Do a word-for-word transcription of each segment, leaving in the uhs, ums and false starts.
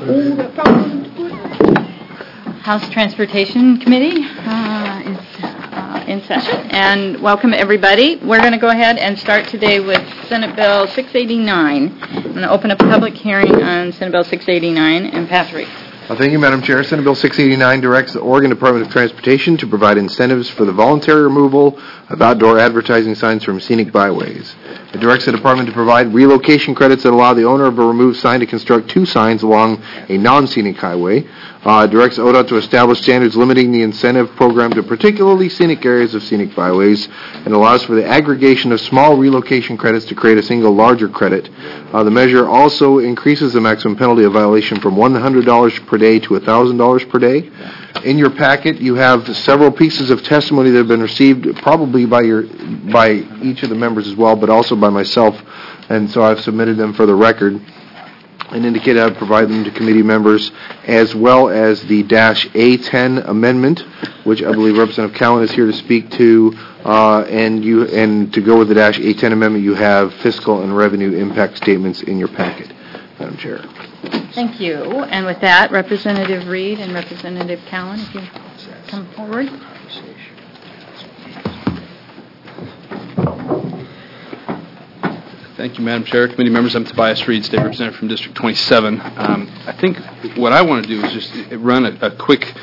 House Transportation Committee uh, is uh, in session, and welcome everybody. We're going to go ahead and start today with Senate Bill six eighty-nine. I'm going to open up a public hearing on Senate Bill six eighty-nine, and Patrick. Well, thank you, Madam Chair. Senate Bill six eighty-nine directs the Oregon Department of Transportation to provide incentives for the voluntary removal of outdoor advertising signs from scenic byways. It directs the department to provide relocation credits that allow the owner of a removed sign to construct two signs along a non-scenic highway. Uh, directs O D O T to establish standards limiting the incentive program to particularly scenic areas of scenic byways, and allows for the aggregation of small relocation credits to create a single larger credit. Uh, the measure also increases the maximum penalty of violation from one hundred dollars per day to one thousand dollars per day. In your packet, you have several pieces of testimony that have been received, probably by your by each of the members as well, but also by myself, and so I've submitted them for the record and indicated I would provide them to committee members, as well as the dash A ten amendment, which I believe Representative Cowan is here to speak to, uh, and you and to go with the dash A ten amendment, you have fiscal and revenue impact statements in your packet, Madam Chair. Thank you. And with that, Representative Reed and Representative Cowan, if you come forward. Thank you, Madam Chair. Committee members, I'm Tobias Reed, State Representative from District twenty-seven. Um, I think what I want to do is just run a, a quick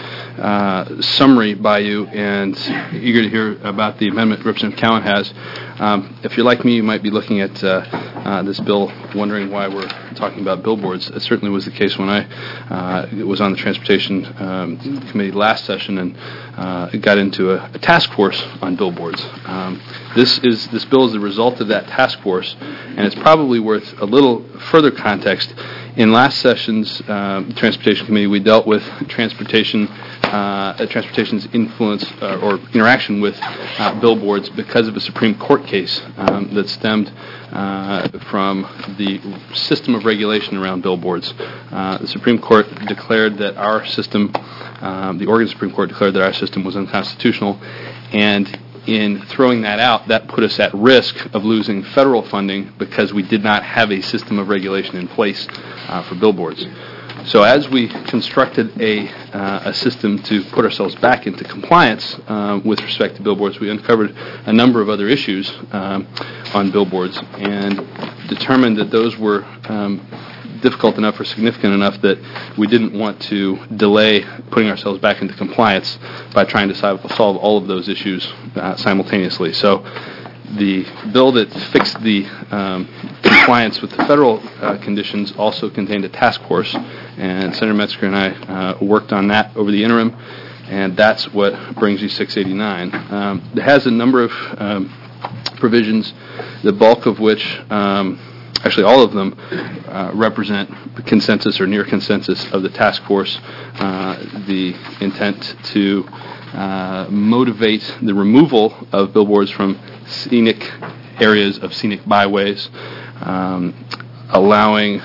uh, summary by you, and eager to hear about the amendment Representative Cowan has. Um, if you're like me, you might be looking at uh, uh, this bill wondering why we're talking about billboards. It certainly was the case when I uh, was on the Transportation um, Committee last session and uh, got into a, a task force on billboards. Um, this is this bill is the result of that task force, and it's probably worth a little further context. In last session's um, Transportation Committee, we dealt with transportation, uh, transportation's influence uh, or interaction with uh, billboards because of a Supreme Court case um, that stemmed uh, from the system of regulation around billboards. Uh, the Supreme Court declared that our system, um, the Oregon Supreme Court declared that our system was unconstitutional, and in throwing that out, that put us at risk of losing federal funding because we did not have a system of regulation in place uh, for billboards. So as we constructed a, uh, a system to put ourselves back into compliance uh, with respect to billboards, we uncovered a number of other issues um, on billboards and determined that those were um, difficult enough or significant enough that we didn't want to delay putting ourselves back into compliance by trying to solve, solve all of those issues uh, simultaneously. So the bill that fixed the um, compliance with the federal uh, conditions also contained a task force, and Senator Metzger and I uh, worked on that over the interim, and that's what brings you six eighty-nine. Um, it has a number of um, provisions, the bulk of which um, Actually, all of them uh, represent the consensus or near consensus of the task force, uh, the intent to uh, motivate the removal of billboards from scenic areas of scenic byways, um, allowing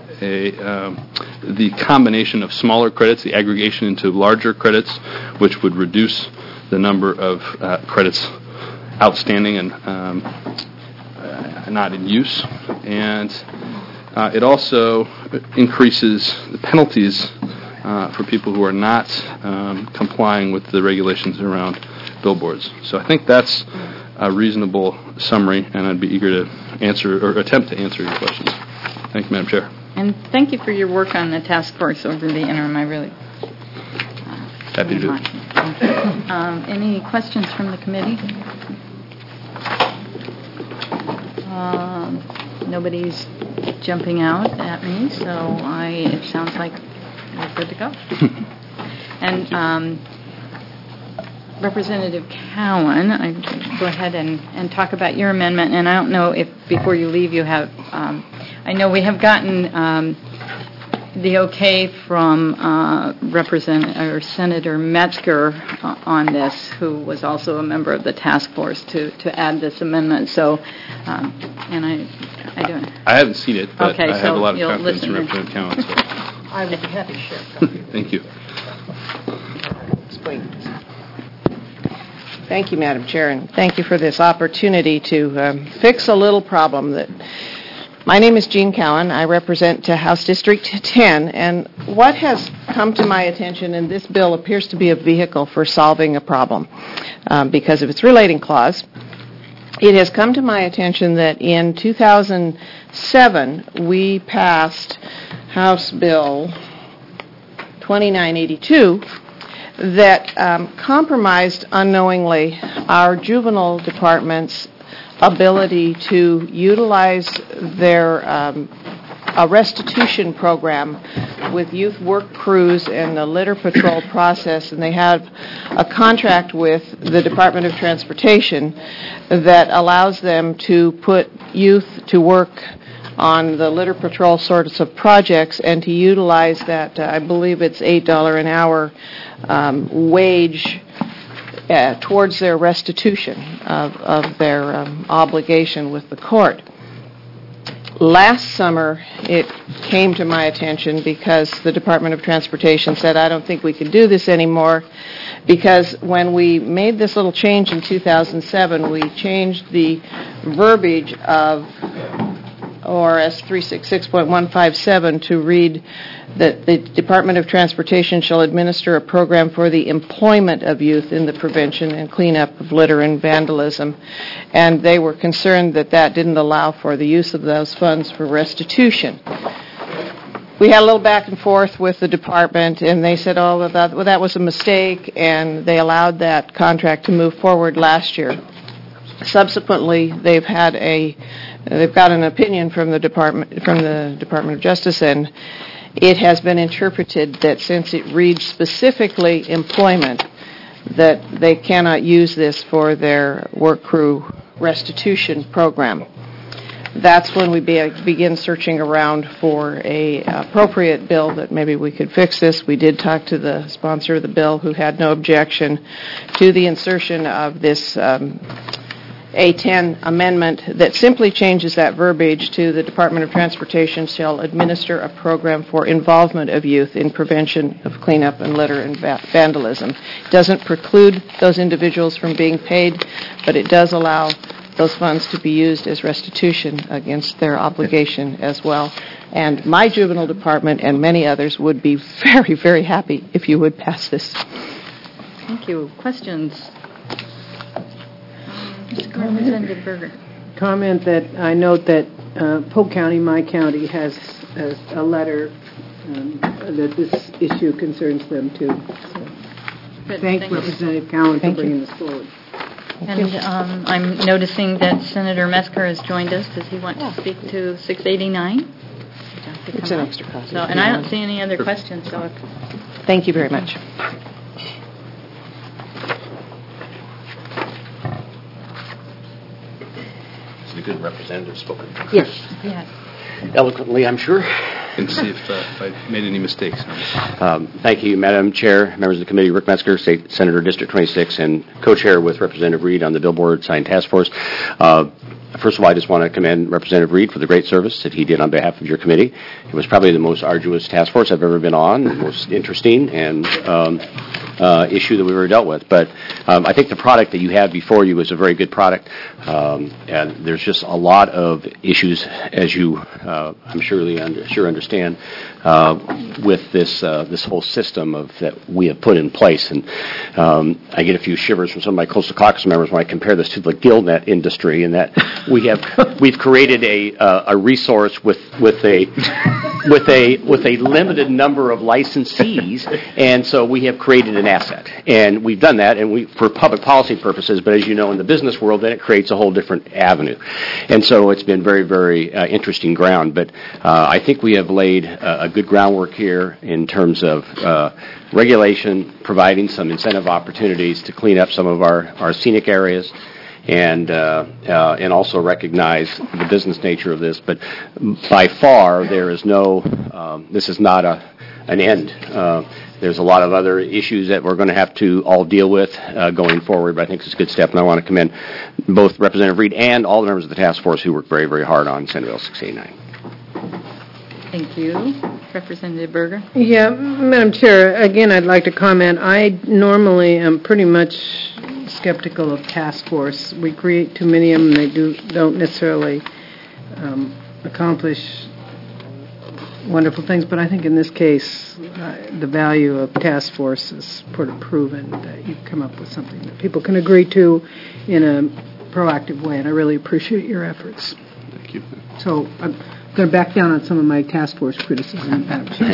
a, um, the combination of smaller credits, the aggregation into larger credits, which would reduce the number of uh, credits outstanding and um, not in use, and uh, it also increases the penalties uh, for people who are not um, complying with the regulations around billboards. So I think that's a reasonable summary, and I'd be eager to answer or attempt to answer your questions. Thank you, Madam Chair. And thank you for your work on the task force over the interim. I really uh, happy to do it. Thank you. Um, any questions from the committee? Um, nobody's jumping out at me, so I. It sounds like we're good to go. And um, Representative Cowan, I go ahead and, and talk about your amendment. And I don't know if before you leave you have. Um, I know we have gotten um, the okay from uh, Representative or Senator Metzger uh, on this, who was also a member of the task force, to, to add this amendment. So, um, and I, I don't. I haven't seen it, but okay, I have so a lot of you'll confidence listen in Representative Cowan. So. I would be happy to share a copy. Thank you. Explain this. Thank you, Madam Chair, and thank you for this opportunity to um, fix a little problem that My name is Jean Cowan. I represent uh, House District ten, and what has come to my attention, and this bill appears to be a vehicle for solving a problem um, because of its relating clause. It has come to my attention that in two thousand seven we passed House Bill twenty-nine eighty-two that um, compromised unknowingly our juvenile department's ability to utilize their um, a restitution program with youth work crews and the litter patrol process, and they have a contract with the Department of Transportation that allows them to put youth to work on the litter patrol sorts of projects and to utilize that, uh, I believe it's eight dollars an hour um, wage Uh, towards their restitution of, of their um, obligation with the court. Last summer, it came to my attention because the Department of Transportation said, I don't think we can do this anymore, because when we made this little change in two thousand seven, we changed the verbiage of O R S three sixty-six point one five seven to read that the Department of Transportation shall administer a program for the employment of youth in the prevention and cleanup of litter and vandalism. And they were concerned that that didn't allow for the use of those funds for restitution. We had a little back and forth with the department, and they said, oh, well, that, well, that was a mistake, and they allowed that contract to move forward last year. Subsequently, they've had a, they've got an opinion from the department, from the Department of Justice, and it has been interpreted that since it reads specifically employment, that they cannot use this for their work crew restitution program. That's when we be, begin searching around for a appropriate bill that maybe we could fix this. We did talk to the sponsor of the bill, who had no objection to the insertion of this um, A ten amendment that simply changes that verbiage to the Department of Transportation shall administer a program for involvement of youth in prevention of cleanup and litter and va- vandalism. It doesn't preclude those individuals from being paid, but it does allow those funds to be used as restitution against their obligation as well. And my juvenile department and many others would be very, very happy if you would pass this. Thank you. Questions? Representative Berger. Comment that I note that uh, Polk County, my county, has, has a letter um, that this issue concerns them too. So, Good, thank, thank Representative Cowan for Thank bringing you. this forward. And um, I'm noticing that Senator Metzger has joined us. Does he want to speak to six eighty-nine? It's an extra copy. So, and I don't see any other questions, so if Thank you very much. The good representative spoken. Yes. yes. Eloquently, I'm sure. And see if, uh, if I made any mistakes. Um, thank you, Madam Chair, members of the committee, Rick Metzger, State Senator, District twenty-six, and co-chair with Representative Reed on the Billboard Sign Task Force. Uh, First of all, I just want to commend Representative Reed for the great service that he did on behalf of your committee. It was probably the most arduous task force I've ever been on, the most interesting and um, uh, issue that we ever dealt with. But um, I think the product that you have before you is a very good product. Um, and there's just a lot of issues, as you, uh, I'm surely under, sure understand, uh, with this uh, this whole system of that we have put in place. And um, I get a few shivers from some of my Coastal Caucus members when I compare this to the GillNet industry, in that we have we've created a uh, a resource with with a with a with a limited number of licensees, and so we have created an asset, and we've done that, and we for public policy purposes. But as you know, in the business world, then it creates a whole different avenue, and so it's been very very uh, interesting ground. But uh, I think we have laid a, a good groundwork here in terms of uh, regulation, providing some incentive opportunities to clean up some of our, our scenic areas, and uh, uh, and also recognize the business nature of this. But by far, there is no, um, this is not a an end. Uh, there's a lot of other issues that we're going to have to all deal with uh, going forward, but I think it's a good step, and I want to commend both Representative Reed and all the members of the task force who worked very, very hard on Senate Bill six eighty-nine. Thank you. Representative Berger. Yeah, Madam Chair, again, I'd like to comment. I normally am pretty much skeptical of task force. We create too many of them. They do, don't necessarily um, accomplish wonderful things, but I think in this case, uh, the value of task force is sort of proven that you've come up with something that people can agree to in a proactive way, and I really appreciate your efforts. Thank you. So I'm going to back down on some of my task force criticism.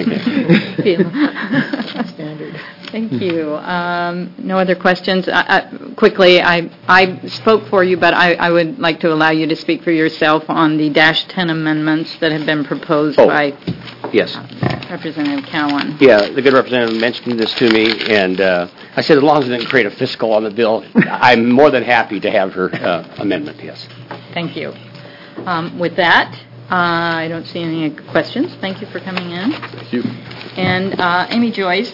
Standard. Thank you. Um, no other questions? Uh, uh, quickly, I, I spoke for you, but I, I would like to allow you to speak for yourself on the dash ten amendments that have been proposed Oh, by yes. uh, Representative Cowan. Yeah, the good representative mentioned this to me, and uh, I said as long as it didn't create a fiscal on the bill, I'm more than happy to have her uh, amendment, yes. Thank you. Um, with that, uh, I don't see any questions. Thank you for coming in. Thank you. And uh, Amy Joyce.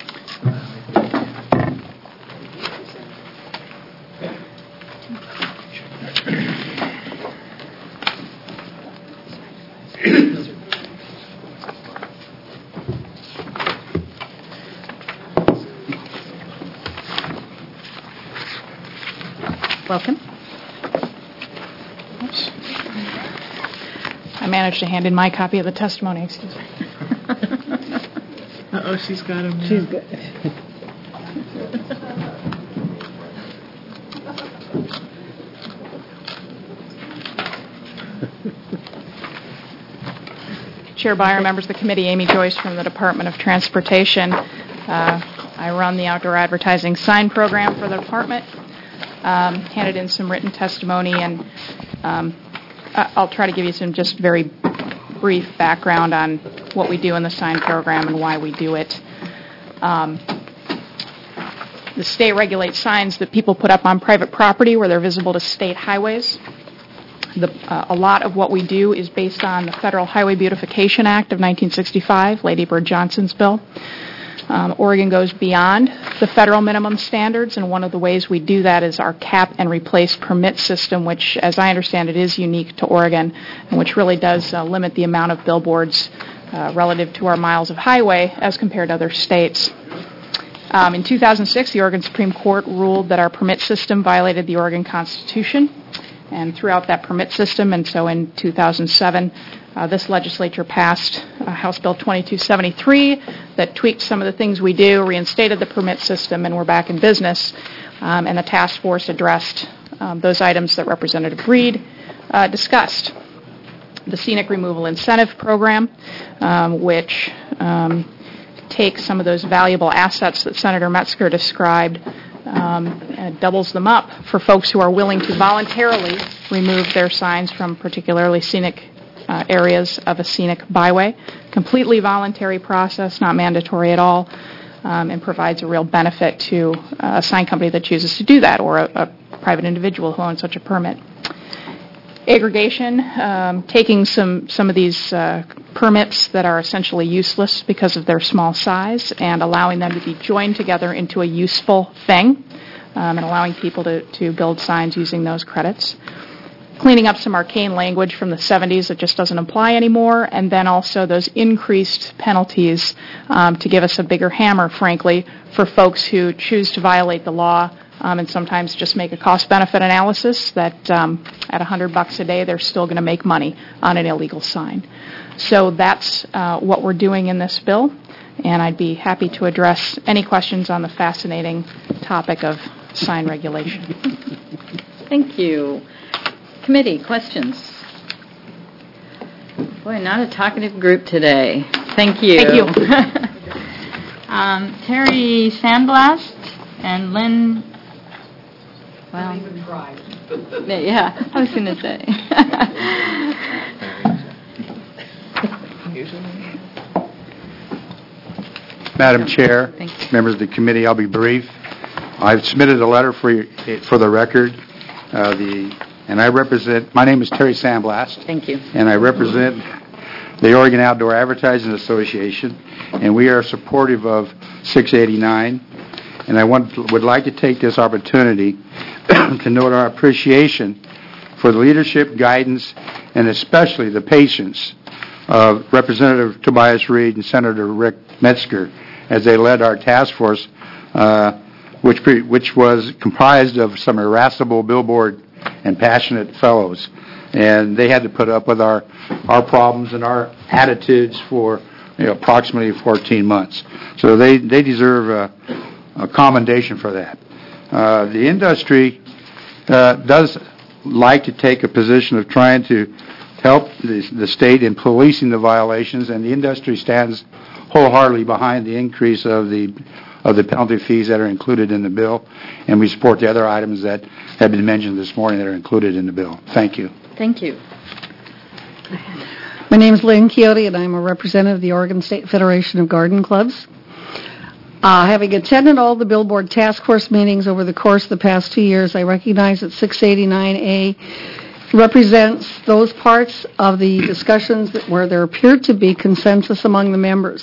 Welcome. Oops. I managed to hand in my copy of the testimony, excuse me. Uh-oh, she's got him. She's got Chair Byer, members of the committee, Amy Joyce from the Department of Transportation. Uh, I run the outdoor advertising sign program for the department. Um, handed in some written testimony, and um, I- I'll try to give you some just very brief background on what we do in the sign program and why we do it. Um, the state regulates signs that people put up on private property where they're visible to state highways. The, uh, a lot of what we do is based on the Federal Highway Beautification Act of nineteen sixty-five, Lady Bird Johnson's bill. Um, Oregon goes beyond the federal minimum standards, and one of the ways we do that is our cap and replace permit system, which, as I understand it, is unique to Oregon, and which really does uh, limit the amount of billboards uh, relative to our miles of highway as compared to other states. Um, in two thousand six, the Oregon Supreme Court ruled that our permit system violated the Oregon Constitution, and throughout that permit system, and so in two thousand seven, Uh, this legislature passed uh, House Bill twenty-two seventy-three that tweaked some of the things we do, reinstated the permit system, and we're back in business. Um, and the task force addressed um, those items that Representative Reed uh, discussed. The Scenic Removal Incentive Program, um, which um, takes some of those valuable assets that Senator Metzger described, um, and doubles them up for folks who are willing to voluntarily remove their signs from particularly scenic Uh, areas of a scenic byway. Completely voluntary process, not mandatory at all, um, and provides a real benefit to uh, a sign company that chooses to do that, or a, a private individual who owns such a permit. Aggregation, um, taking some, some of these uh, permits that are essentially useless because of their small size and allowing them to be joined together into a useful thing, um, and allowing people to, to build signs using those credits. Cleaning up some arcane language from the seventies that just doesn't apply anymore, and then also those increased penalties um, to give us a bigger hammer, frankly, for folks who choose to violate the law um, and sometimes just make a cost-benefit analysis that um, at one hundred bucks a day they're still going to make money on an illegal sign. So that's uh, what we're doing in this bill, and I'd be happy to address any questions on the fascinating topic of sign regulation. Thank you. Committee, questions? Boy, not a talkative group today. Thank you. Thank you. um, Terry Sandblast and Lynn. Well, yeah, I was going to say. Madam Chair, Thank you. members of the committee, I'll be brief. I've submitted a letter for your, for the record. Uh, the and I represent. My name is Terry Sandblast. Thank you. And I represent the Oregon Outdoor Advertising Association, and we are supportive of six eighty-nine. And I want, would like to take this opportunity to note our appreciation for the leadership, guidance, and especially the patience of Representative Tobias Reed and Senator Rick Metzger as they led our task force, uh, which pre- which was comprised of some irascible billboard and passionate fellows. and they had to put up with our our problems and our attitudes for you know, approximately fourteen months. So they they deserve a, a commendation for that. Uh, the industry uh, does like to take a position of trying to help the, the state in policing the violations, and the industry stands wholeheartedly behind the increase of the of the penalty fees that are included in the bill, and we support the other items that have been mentioned this morning that are included in the bill. Thank you. Thank you. My name is Lynn Quixote, and I'm a representative of the Oregon State Federation of Garden Clubs. Uh, having attended all the Billboard Task Force meetings over the course of the past two years, I recognize that six eighty-nine A represents those parts of the discussions that, where there appeared to be consensus among the members.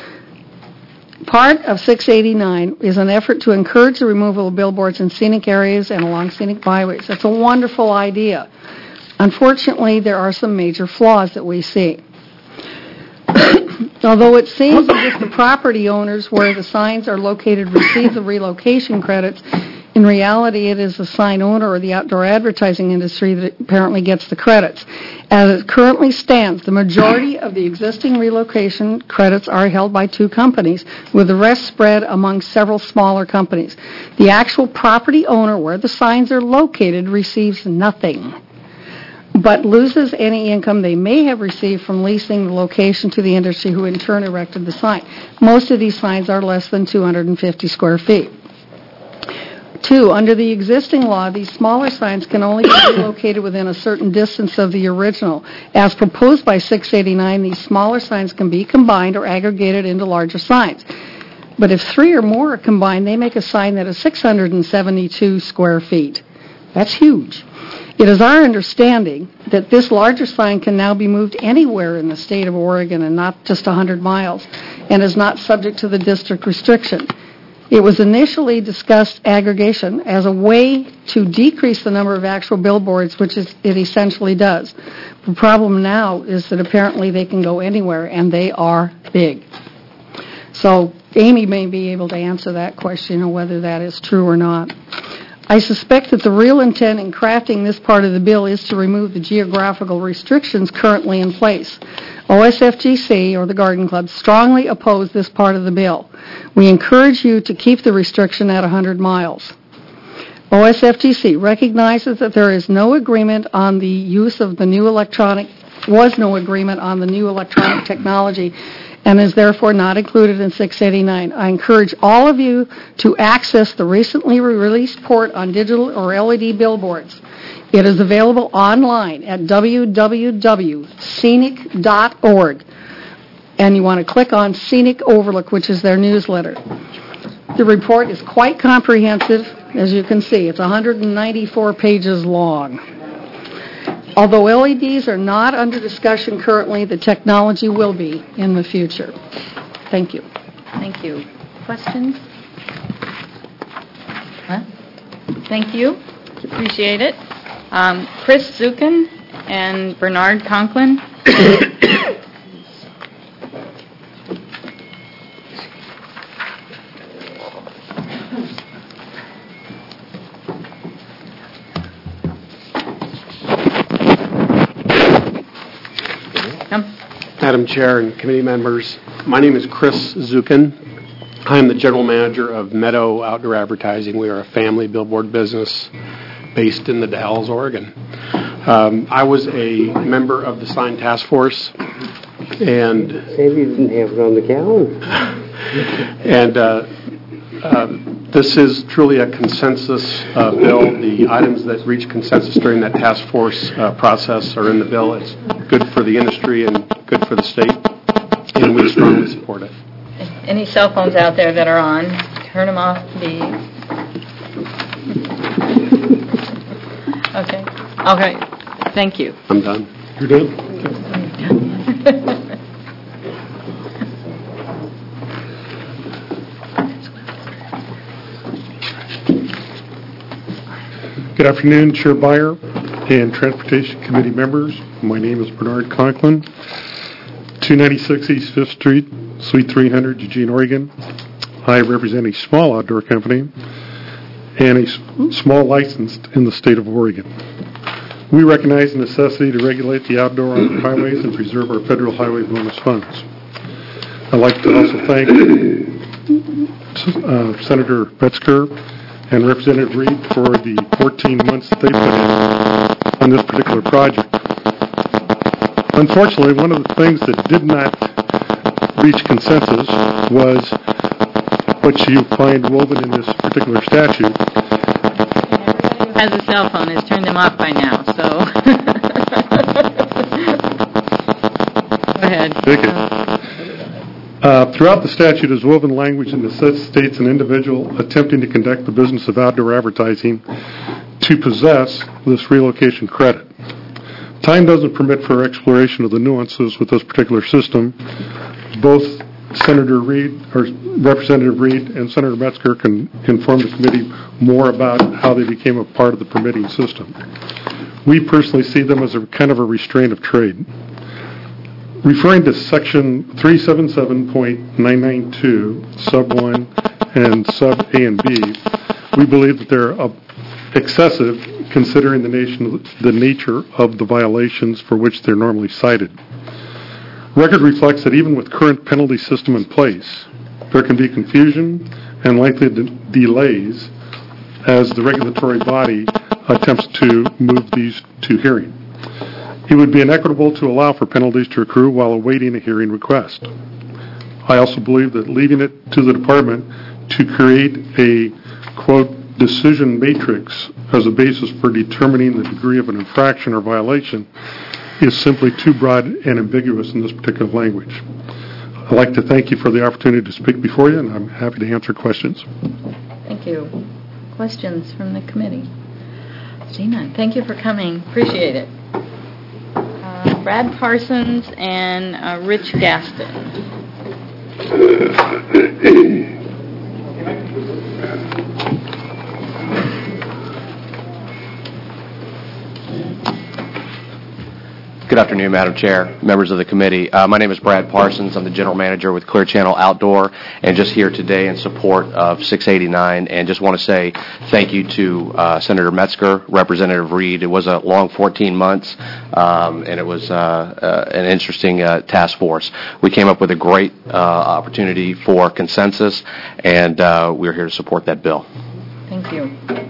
Part of six eighty-nine is an effort to encourage the removal of billboards in scenic areas and along scenic byways. That's a wonderful idea. Unfortunately, there are some major flaws that we see. Although it seems as if the property owners where the signs are located receive the relocation credits, in reality it is the sign owner or the outdoor advertising industry that apparently gets the credits. As it currently stands, the majority of the existing relocation credits are held by two companies, with the rest spread among several smaller companies. The actual property owner where the signs are located receives nothing, but loses any income they may have received from leasing the location to the industry, who in turn erected the sign. Most of these signs are less than two hundred fifty square feet. Two, under the existing law, these smaller signs can only be relocated within a certain distance of the original. As proposed by six eighty-nine, these smaller signs can be combined or aggregated into larger signs. But if three or more are combined, they make a sign that is six hundred seventy-two square feet. That's huge. It is our understanding that this larger sign can now be moved anywhere in the state of Oregon and not just one hundred miles, and is not subject to the district restriction. It was initially discussed aggregation as a way to decrease the number of actual billboards, which is, it essentially does. The problem now is that apparently they can go anywhere, and they are big. So Amy may be able to answer that question, or whether that is true or not. I suspect that the real intent in crafting this part of the bill is to remove the geographical restrictions currently in place. O S F G C, or the Garden Club, strongly oppose this part of the bill. We encourage you to keep the restriction at one hundred miles. O S F G C recognizes that there is no agreement on the use of the new electronic, was no agreement on the new electronic technology, and is therefore not included in six eighty-nine. I encourage all of you to access the recently released port on digital or L E D billboards. It is available online at w w w dot scenic dot org, and you want to click on Scenic Overlook, which is their newsletter. The report is quite comprehensive, as you can see. It's one hundred ninety-four pages long. Although L E Ds are not under discussion currently, the technology will be in the future. Thank you. Thank you. Questions? Huh? Thank you. Appreciate it. Um, Chris Zukin and Bernard Conklin. Madam Chair and committee members, my name is Chris Zukin. I am the general manager of Meadow Outdoor Advertising. We are a family billboard business based in the Dalles, Oregon. Um, I was a member of the Sign Task Force, and maybe you didn't have it on the calendar. and uh, uh, this is truly a consensus uh, bill. The items that reach consensus during that task force uh, process are in the bill. It's good for the industry and good for the state, and we strongly support it. Any cell phones out there that are on, turn them off, please. Okay. Okay. Thank you. I'm done. You're done? Good afternoon, Chair Beyer and Transportation Committee members. My name is Bernard Conklin, two ninety-six East Fifth Street, Suite three hundred, Eugene, Oregon. I represent a small outdoor company and a s- small licensed in the state of Oregon. We recognize the necessity to regulate the outdoor on our highways and preserve our federal highway bonus funds. I'd like to also thank uh, Senator Metzger and Representative Reed for the fourteen months that they put in on this particular project. Unfortunately, one of the things that did not reach consensus was what you find woven in this particular statute. Everybody who has a cell phone has turned them off by now, so. Go ahead. Thank you. Uh, throughout the statute is woven language that necessitates an individual attempting to conduct the business of outdoor advertising to possess this relocation credit. Time doesn't permit for exploration of the nuances with this particular system. Both Senator Reed, or Representative Reed, and Senator Metzger can inform the committee more about how they became a part of the permitting system. We personally see them as a kind of a restraint of trade. Referring to Section three seventy-seven point nine nine two, Sub one and Sub A and B, we believe that they're uh, excessive considering the, nation, the nature of the violations for which they're normally cited. Record reflects that even with current penalty system in place, there can be confusion and likely de- delays as the regulatory body attempts to move these to hearing. It would be inequitable to allow for penalties to accrue while awaiting a hearing request. I also believe that leaving it to the department to create a, quote, decision matrix as a basis for determining the degree of an infraction or violation is simply too broad and ambiguous in this particular language. I'd like to thank you for the opportunity to speak before you, and I'm happy to answer questions. Thank you. Questions from the committee? See none. Thank you for coming. Appreciate it. Uh, Brad Parsons and uh, Rich Gaston. Good afternoon, Madam Chair, members of the committee. Uh, my name is Brad Parsons. I'm the General Manager with Clear Channel Outdoor, and just here today in support of six eighty-nine, and just want to say thank you to uh, Senator Metzger, Representative Reed. It was a long fourteen months, um, and it was uh, uh, an interesting uh, task force. We came up with a great uh, opportunity for consensus, and uh, we're here to support that bill. Thank you.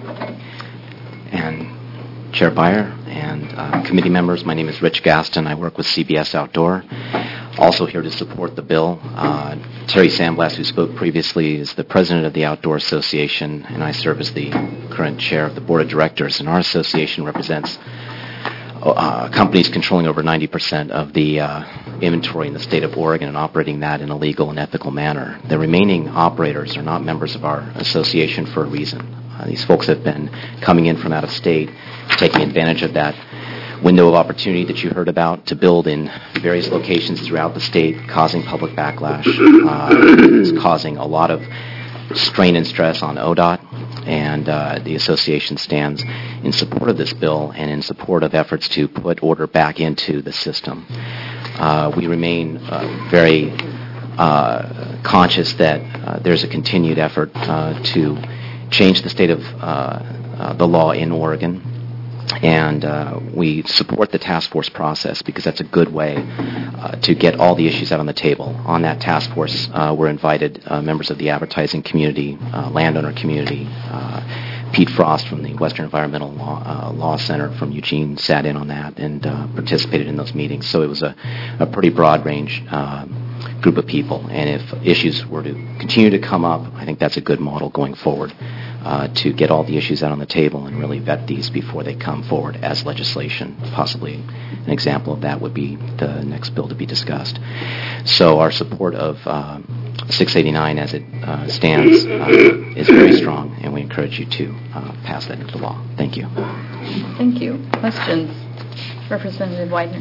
And Chair Beyer and uh, committee members, my name is Rich Gaston. I work with C B S Outdoor. Also here to support the bill. Uh, Terry Sandblast, who spoke previously, is the president of the Outdoor Association, and I serve as the current chair of the board of directors. And our association represents uh, companies controlling over ninety percent of the uh, inventory in the state of Oregon and operating that in a legal and ethical manner. The remaining operators are not members of our association for a reason. Uh, these folks have been coming in from out of state, taking advantage of that window of opportunity that you heard about to build in various locations throughout the state, causing public backlash. Uh, it's causing a lot of strain and stress on O D O T, and uh, the association stands in support of this bill and in support of efforts to put order back into the system. Uh, we remain uh, very uh, conscious that uh, there's a continued effort uh, to change the state of uh, uh, the law in Oregon, and uh, we support the task force process because that's a good way uh, to get all the issues out on the table. On that task force, uh, we're invited uh, members of the advertising community, uh, landowner community. Uh, Pete Frost from the Western Environmental Law, uh, Law Center from Eugene sat in on that and uh, participated in those meetings. So it was a, a pretty broad range uh, group of people. And if issues were to continue to come up, I think that's a good model going forward. Uh, to get all the issues out on the table and really vet these before they come forward as legislation. Possibly an example of that would be the next bill to be discussed. So our support of uh, six eighty-nine as it uh, stands uh, is very strong, and we encourage you to uh, pass that into law. Thank you. Thank you. Questions? Representative Widener.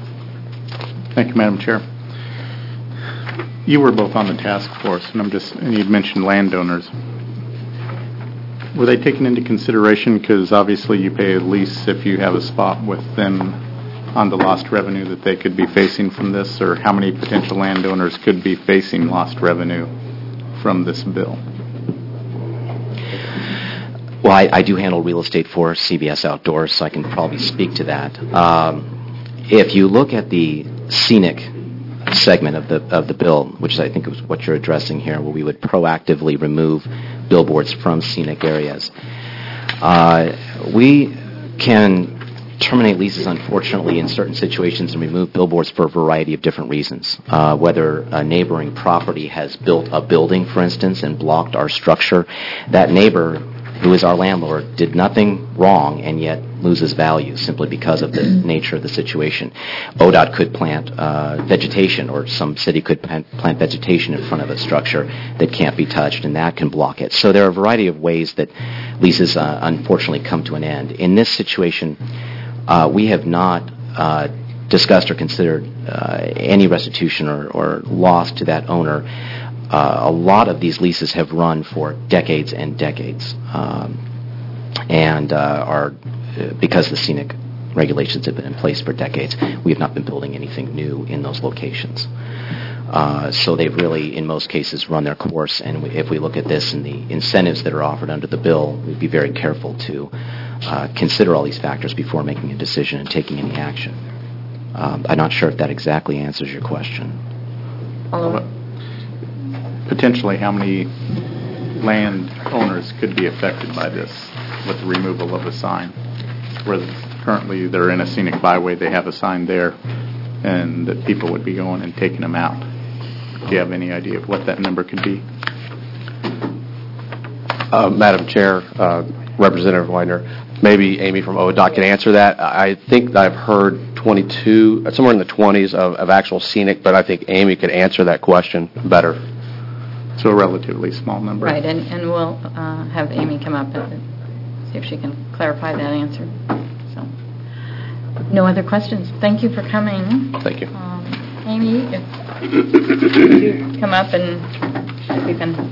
Thank you, Madam Chair. You were both on the task force, and I'm just, and you'd mentioned landowners. Were they taken into consideration? Because obviously you pay a lease if you have a spot with them on the lost revenue that they could be facing from this, or how many potential landowners could be facing lost revenue from this bill? Well, I, I do handle real estate for C B S Outdoors, so I can probably speak to that. Um, if you look at the scenic segment of the of the bill, which I think is what you're addressing here, where we would proactively remove billboards from scenic areas, uh, we can terminate leases, unfortunately, in certain situations and remove billboards for a variety of different reasons. Uh, whether a neighboring property has built a building, for instance, and blocked our structure, that neighbor, who is our landlord, did nothing wrong and yet loses value simply because of the nature of the situation. O D O T could plant uh, vegetation, or some city could plant, plant vegetation in front of a structure that can't be touched, and that can block it. So there are a variety of ways that leases uh, unfortunately come to an end. In this situation, uh, we have not uh, discussed or considered uh, any restitution or, or loss to that owner. Uh, a lot of these leases have run for decades and decades, um, and uh, are because the scenic regulations have been in place for decades. We have not been building anything new in those locations. Uh, so they've really, in most cases, run their course. And we, if we look at this and the incentives that are offered under the bill, we'd be very careful to uh, consider all these factors before making a decision and taking any action. Um, I'm not sure if that exactly answers your question. Potentially, how many landowners could be affected by this with the removal of a sign? Where currently they're in a scenic byway, they have a sign there, and that people would be going and taking them out. Do you have any idea of what that number could be? Uh, Madam Chair, uh, Representative Weiner, maybe Amy from O D O T can answer that. I think I've heard twenty-two, somewhere in the twenties of, of actual scenic, but I think Amy could answer that question better. So a relatively small number. Right, and, and we'll uh, have Amy come up and see if she can clarify that answer. So, no other questions. Thank you for coming. Thank you. Um, Amy, if you come up and if you can.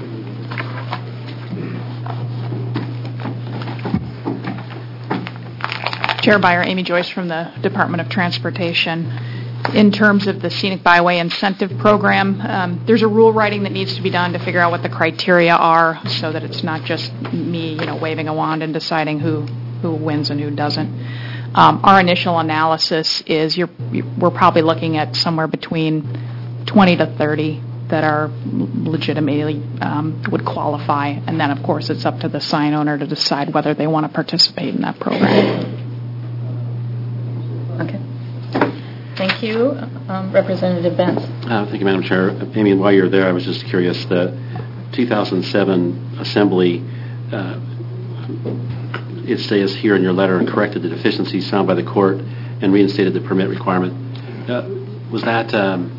Chair Byer, Amy Joyce from the Department of Transportation. In terms of the Scenic Byway Incentive Program, um, there's a rule writing that needs to be done to figure out what the criteria are so that it's not just me, you know, waving a wand and deciding who, who wins and who doesn't. Um, our initial analysis is you're, we're probably looking at somewhere between twenty to thirty that are legitimately um, would qualify, and then, of course, it's up to the sign owner to decide whether they want to participate in that program. Okay. Thank you. Um, Representative Benz. Uh, thank you, Madam Chair. Amy, while you're there, I was just curious, the two thousand seven Assembly, uh, it says here in your letter, corrected the deficiencies found by the court and reinstated the permit requirement. Uh, was that, um,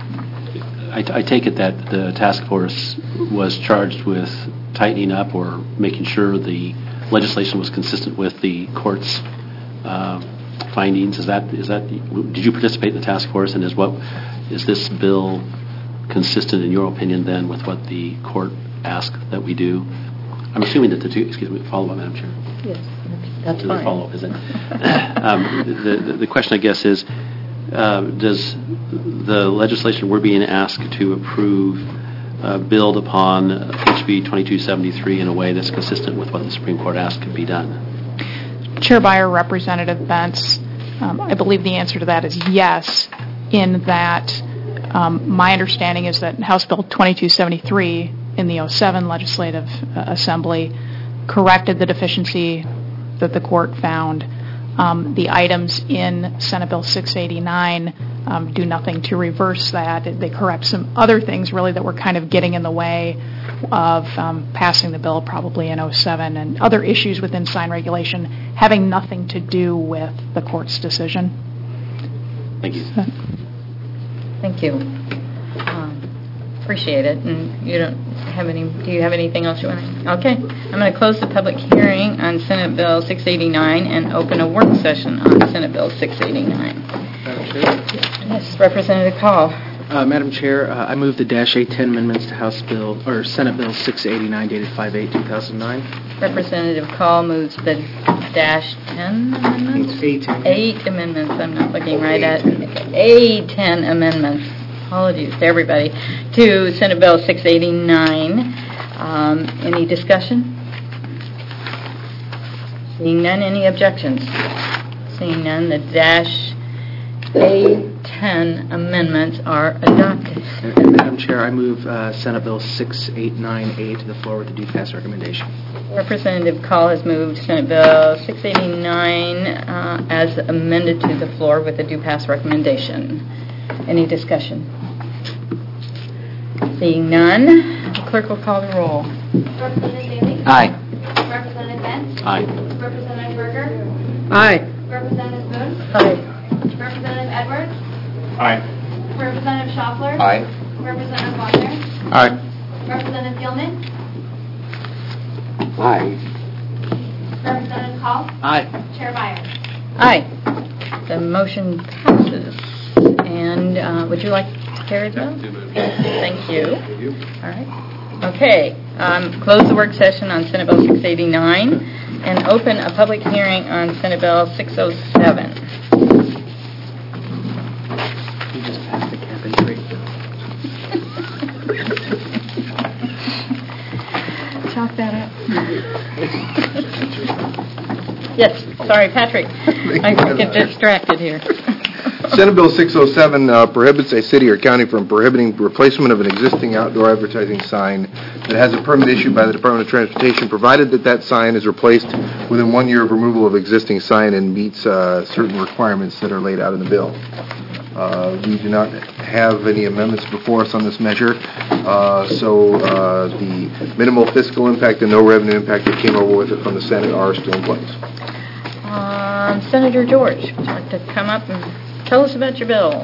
I, I take it that the task force was charged with tightening up or making sure the legislation was consistent with the court's uh, findings. Is that is that did you participate in the task force, and is what is this bill consistent in your opinion then with what the court asked that we do? I'm assuming that the two excuse me follow up, Madam Chair. Yes, that's the fine. Follow up, is it? um, the, the the question I guess is, uh, does the legislation we're being asked to approve uh, build upon H B twenty-two seventy-three in a way that's consistent with what the Supreme Court asked could be done? Chair Byer, Representative Bentz, um, I believe the answer to that is yes, in that um, my understanding is that House Bill twenty-two seventy-three in the oh seven Legislative uh, Assembly corrected the deficiency that the court found. Um, the items in Senate Bill six eighty-nine um, do nothing to reverse that. They correct some other things, really, that were kind of getting in the way of um, passing the bill probably in oh seven, and other issues within sign regulation having nothing to do with the court's decision. Thank you. Thank you. Um, appreciate it. And you don't have any, do you have anything else you want to? Okay. I'm going to close the public hearing on Senate Bill six eighty-nine and open a work session on Senate Bill six eighty-nine. Madam Chair? Yes, Representative Call. Uh, Madam Chair, uh, I move the Dash A ten amendments to House Bill, or Senate Bill six eighty-nine dated five eight two thousand nine. Representative Call moves the dash ten amendments? It's A ten. Eight amendments. I'm not looking right at A ten amendments. Apologies to everybody. To Senate Bill six eighty-nine. Um, any discussion? Seeing none, any objections? Seeing none, the dash A ten amendments are adopted. And Madam Chair, I move uh, Senate Bill six eight nine A to the floor with a do-pass recommendation. Representative Call has moved Senate Bill six eighty-nine uh, as amended to the floor with a do-pass recommendation. Any discussion? Seeing none, the clerk will call the roll. Representative Daly? Aye. Representative Benz? Aye. Representative Berger? Aye. Representative Boone? Aye. Representative Edwards? Aye. Representative Schaffler? Aye. Representative Wagner? Aye. Representative Gilman? Aye. Representative Call? Aye. Chair Byer? Aye. The motion passes. And uh, would you like to carry the bill? Thank you. All right. Okay. Um, close the work session on Senate Bill six eighty-nine and open a public hearing on Senate Bill six oh seven. You just passed the cap and trade bill. Chalk that up. Yes. Sorry, Patrick. I get distracted here. Senate Bill six oh seven uh, prohibits a city or county from prohibiting replacement of an existing outdoor advertising sign that has a permit issued by the Department of Transportation, provided that that sign is replaced within one year of removal of existing sign and meets uh, certain requirements that are laid out in the bill. Uh, we do not have any amendments before us on this measure, uh, so uh, the minimal fiscal impact and no revenue impact that came over with it from the Senate are still in place. Um, Senator George, would you like to come up and tell us about your bill?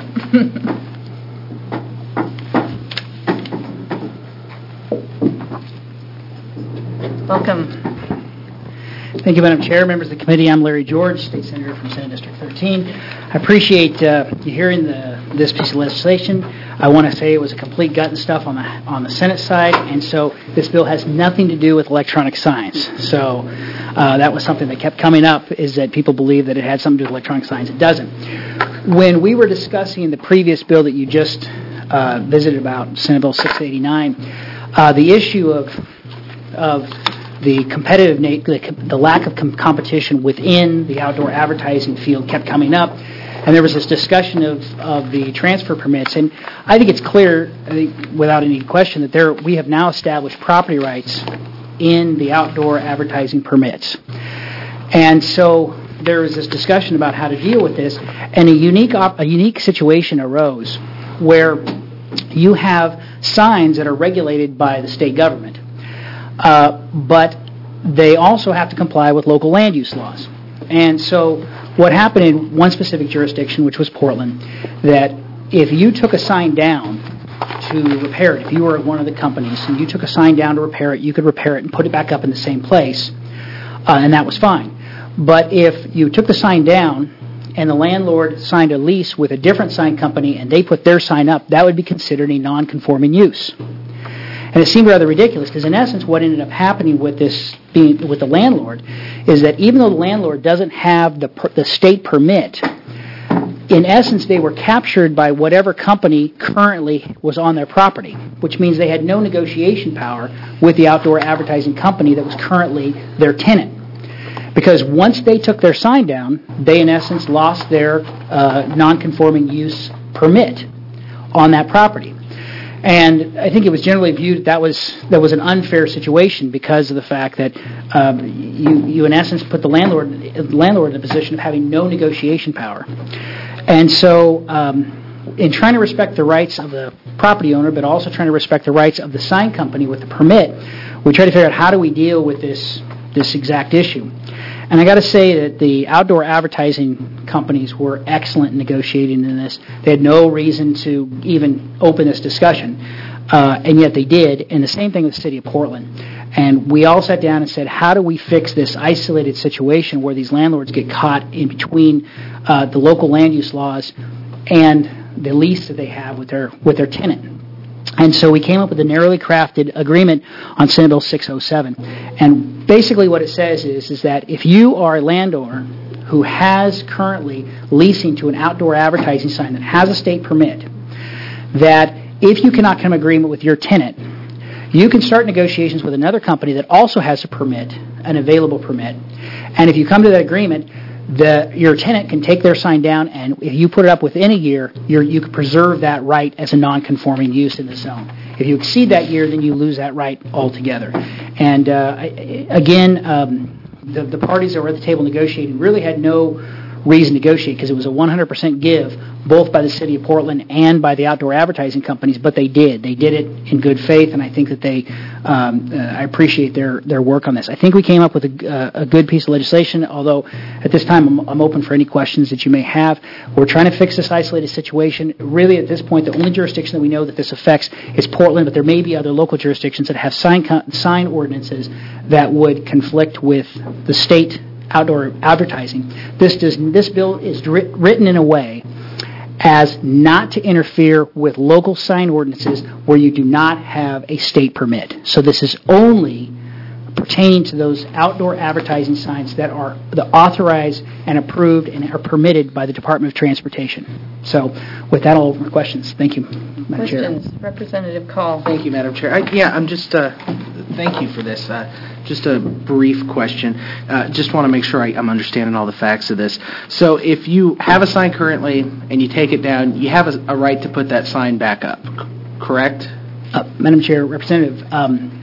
Welcome. Thank you, Madam Chair, members of the committee. I'm Larry George, State Senator from Senate District thirteen. I appreciate uh, you hearing the, this piece of legislation. I want to say it was a complete gut and stuff on the on the Senate side, and so this bill has nothing to do with electronic signs. So uh, that was something that kept coming up, is that people believe that it had something to do with electronic signs. It doesn't. When we were discussing the previous bill that you just uh, visited about, Senate Bill six eighty-nine, uh, the issue of of the competitive, the, the lack of com- competition within the outdoor advertising field kept coming up, and there was this discussion of, of the transfer permits. And I think it's clear, I think, without any question, that there we have now established property rights in the outdoor advertising permits. And so there was this discussion about how to deal with this, and a unique op- a unique situation arose where you have signs that are regulated by the state government. Uh, but they also have to comply with local land use laws. And so what happened in one specific jurisdiction, which was Portland, that if you took a sign down to repair it, if you were one of the companies and you took a sign down to repair it, you could repair it and put it back up in the same place, uh, and that was fine. But if you took the sign down and the landlord signed a lease with a different sign company and they put their sign up, that would be considered a non-conforming use. And it seemed rather ridiculous, because in essence what ended up happening with this being with the landlord is that even though the landlord doesn't have the per, the state permit, in essence they were captured by whatever company currently was on their property, which means they had no negotiation power with the outdoor advertising company that was currently their tenant. Because once they took their sign down, they in essence lost their uh, non-conforming use permit on that property. And I think it was generally viewed that, that was that was an unfair situation because of the fact that um, you, you in essence put the landlord landlord in a position of having no negotiation power. And so um, in trying to respect the rights of the property owner, but also trying to respect the rights of the sign company with the permit, we tried to figure out how do we deal with this this exact issue. And I got to say that the outdoor advertising companies were excellent in negotiating in this. They had no reason to even open this discussion, uh, and yet they did. And the same thing with the city of Portland. And we all sat down and said, how do we fix this isolated situation where these landlords get caught in between uh, the local land use laws and the lease that they have with their with their tenant? And so we came up with a narrowly crafted agreement on Senate Bill six oh seven. And basically what it says is, is that if you are a landowner who has currently leasing to an outdoor advertising sign that has a state permit, that if you cannot come to agreement with your tenant, You can start negotiations with another company that also has a permit, an available permit, and if you come to that agreement, the, your tenant can take their sign down, and if you put it up within a year, you're, you can preserve that right as a non-conforming use in the zone. If you exceed that year, then you lose that right altogether. And uh, I, again, um, the, the parties that were at the table negotiating really had no reason to negotiate because it was a one hundred percent give, both by the City of Portland and by the outdoor advertising companies, but they did. They did it in good faith, and I think that they, um, uh, I appreciate their, their work on this. I think we came up with a, uh, a good piece of legislation, although at this time I'm, I'm open for any questions that you may have. We're trying to fix this isolated situation. Really, at this point, the only jurisdiction that we know that this affects is Portland, but there may be other local jurisdictions that have sign, co- sign ordinances that would conflict with the state outdoor advertising. This does. This bill is writ- written in a way as not to interfere with local sign ordinances where you do not have a state permit. So this is only pertaining to those outdoor advertising signs that are the authorized and approved and are permitted by the Department of Transportation. So with that, all open for questions. Thank you, Madam Chair. Questions? Representative Call. Thank you, Madam Chair. I, yeah, I'm just, uh, thank you for this. Uh, just a brief question. Uh, just want to make sure I, I'm understanding all the facts of this. So if you have a sign currently and you take it down, you have a, a right to put that sign back up, correct? Uh, Madam Chair, Representative, um,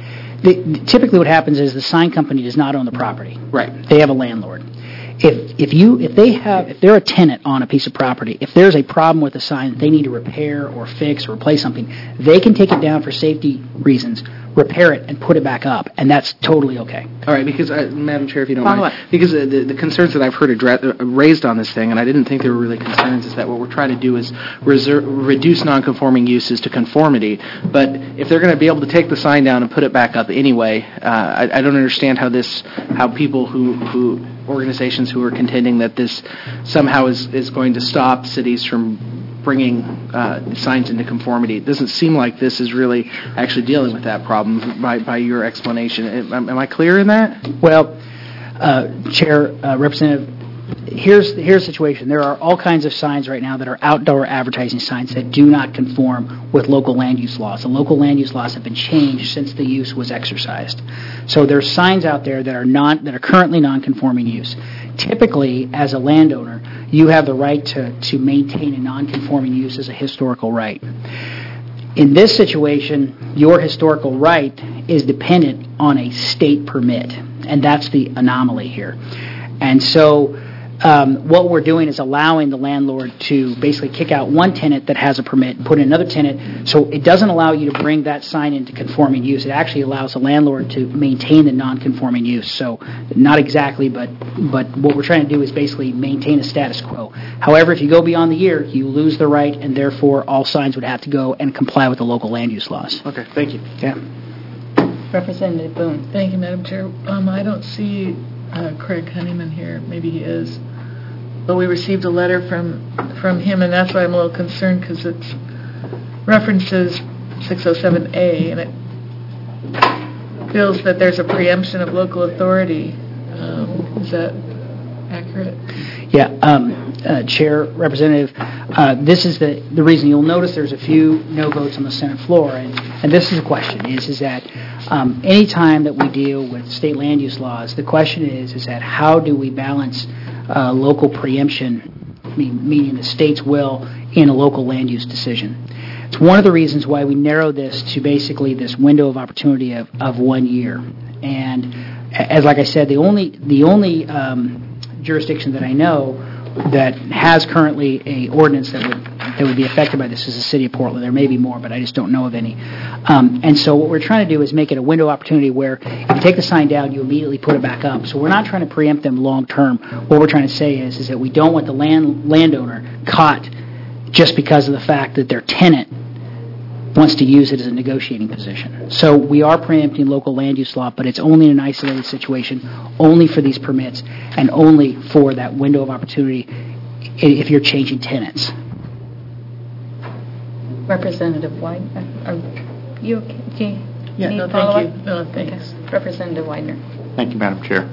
the, typically what happens is the sign company does not own the property. Right. They have a landlord. If if you if they have if they're a tenant on a piece of property, if there's a problem with the sign that they need to repair or fix or replace something, they can take it down for safety reasons, repair it, and put it back up, and that's totally okay. All right, because, uh, Madam Chair, if you don't Follow mind, up. because uh, the, the concerns that I've heard address, uh, raised on this thing, and I didn't think they were really concerns, is that what we're trying to do is reserve, reduce nonconforming uses to conformity. But if they're going to be able to take the sign down and put it back up anyway, uh, I, I don't understand how this, how people who, who organizations who are contending that this somehow is, is going to stop cities from bringing uh, signs into conformity. It doesn't seem like this is really actually dealing with that problem by, by your explanation. Am, am I clear in that? Well, uh, Chair, uh, Representative, here's here's the situation. There are all kinds of signs right now that are outdoor advertising signs that do not conform with local land use laws. The local land use laws have been changed since the use was exercised. So there's signs out there that are not that are currently non-conforming use. Typically, as a landowner, you have the right to, to maintain a non-conforming use as a historical right. In this situation, your historical right is dependent on a state permit, and that's the anomaly here. And so um, what we're doing is allowing the landlord to basically kick out one tenant that has a permit and put in another tenant. So it doesn't allow you to bring that sign into conforming use. It actually allows the landlord to maintain the non-conforming use. So not exactly, but but what we're trying to do is basically maintain a status quo. However, if you go beyond the year, you lose the right, and therefore all signs would have to go and comply with the local land use laws. Okay, thank you. Yeah. Representative Boone. Thank you, Madam Chair. Um, I don't see uh, Craig Honeyman here. Maybe he is. But we received a letter from from him, and that's why I'm a little concerned, because it references six oh seven A, and it feels that there's a preemption of local authority. Um, is that accurate? Yeah, um, uh, Chair, Representative, uh, this is the the reason you'll notice there's a few no votes on the Senate floor, and, and this is the question, is, is that um, any time that we deal with state land use laws, the question is, is that how do we balance uh, local preemption, I mean, meaning the state's will in a local land use decision. It's one of the reasons why we narrowed this to basically this window of opportunity of, of one year. And as like I said, the only the only um, jurisdiction that I know that has currently a ordinance that would that would be affected by this is the City of Portland. There may be more, but I just don't know of any. Um, and so what we're trying to do is make it a window of opportunity where if you take the sign down, you immediately put it back up. So we're not trying to preempt them long term. What we're trying to say is is that we don't want the land landowner caught just because of the fact that their tenant wants to use it as a negotiating position. So we are preempting local land use law, but it's only in an isolated situation, only for these permits, and only for that window of opportunity if you're changing tenants. Representative White, are you okay? Do you Yeah, need no, follow-up? thank you. No, thanks. Okay. Representative Widener. Thank you, Madam Chair.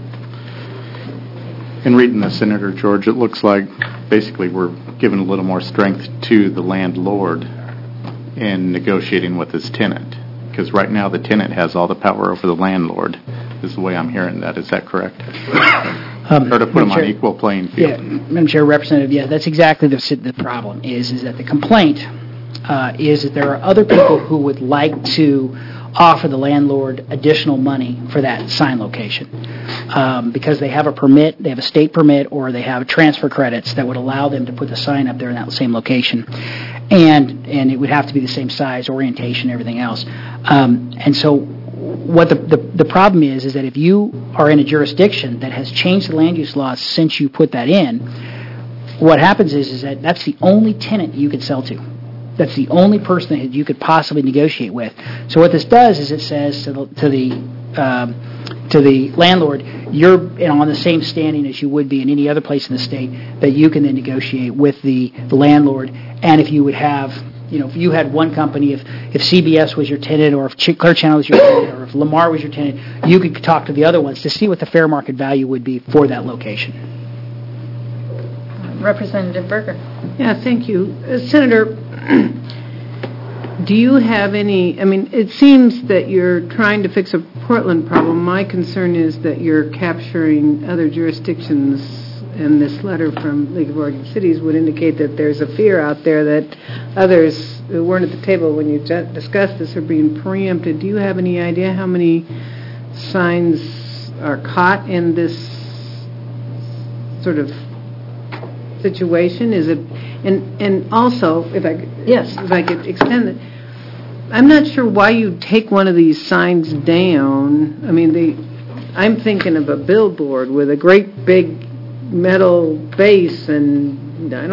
In reading this, Senator George, it looks like basically we're giving a little more strength to the landlord in negotiating with his tenant. Because right now the tenant has all the power over the landlord, is the way I'm hearing that. Is that correct? Um, or to put them on Chair, equal playing field? Yeah, Madam Chair, Representative, yeah, that's exactly the, the problem is, is that the complaint uh, is that there are other people who would like to offer the landlord additional money for that sign location um, because they have a permit, they have a state permit, or they have transfer credits that would allow them to put the sign up there in that same location. And and it would have to be the same size, orientation, everything else. Um, and so what the, the the problem is is that if you are in a jurisdiction that has changed the land use laws since you put that in, what happens is is that that's the only tenant you could sell to. That's the only person that you could possibly negotiate with. So what this does is it says to the to the um, to the landlord, you're you know, on the same standing as you would be in any other place in the state, that you can then negotiate with the, the landlord. And if you would have, you know, if you had one company, if, if C B S was your tenant, or if Ch- Clear Channel was your tenant, or if Lamar was your tenant, you could talk to the other ones to see what the fair market value would be for that location. Representative Berger. Yeah, thank you. Uh, Senator, do you have any, I mean, it seems that you're trying to fix a Portland problem. My concern is that you're capturing other jurisdictions, and this letter from League of Oregon Cities would indicate that there's a fear out there that others who weren't at the table when you ju- discussed this are being preempted. Do you have any idea how many signs are caught in this sort of situation? Is it, and and also, if I yes, if I could extend it, I'm not sure why you take one of these signs down. I mean, the I'm thinking of a billboard with a great big metal base, and I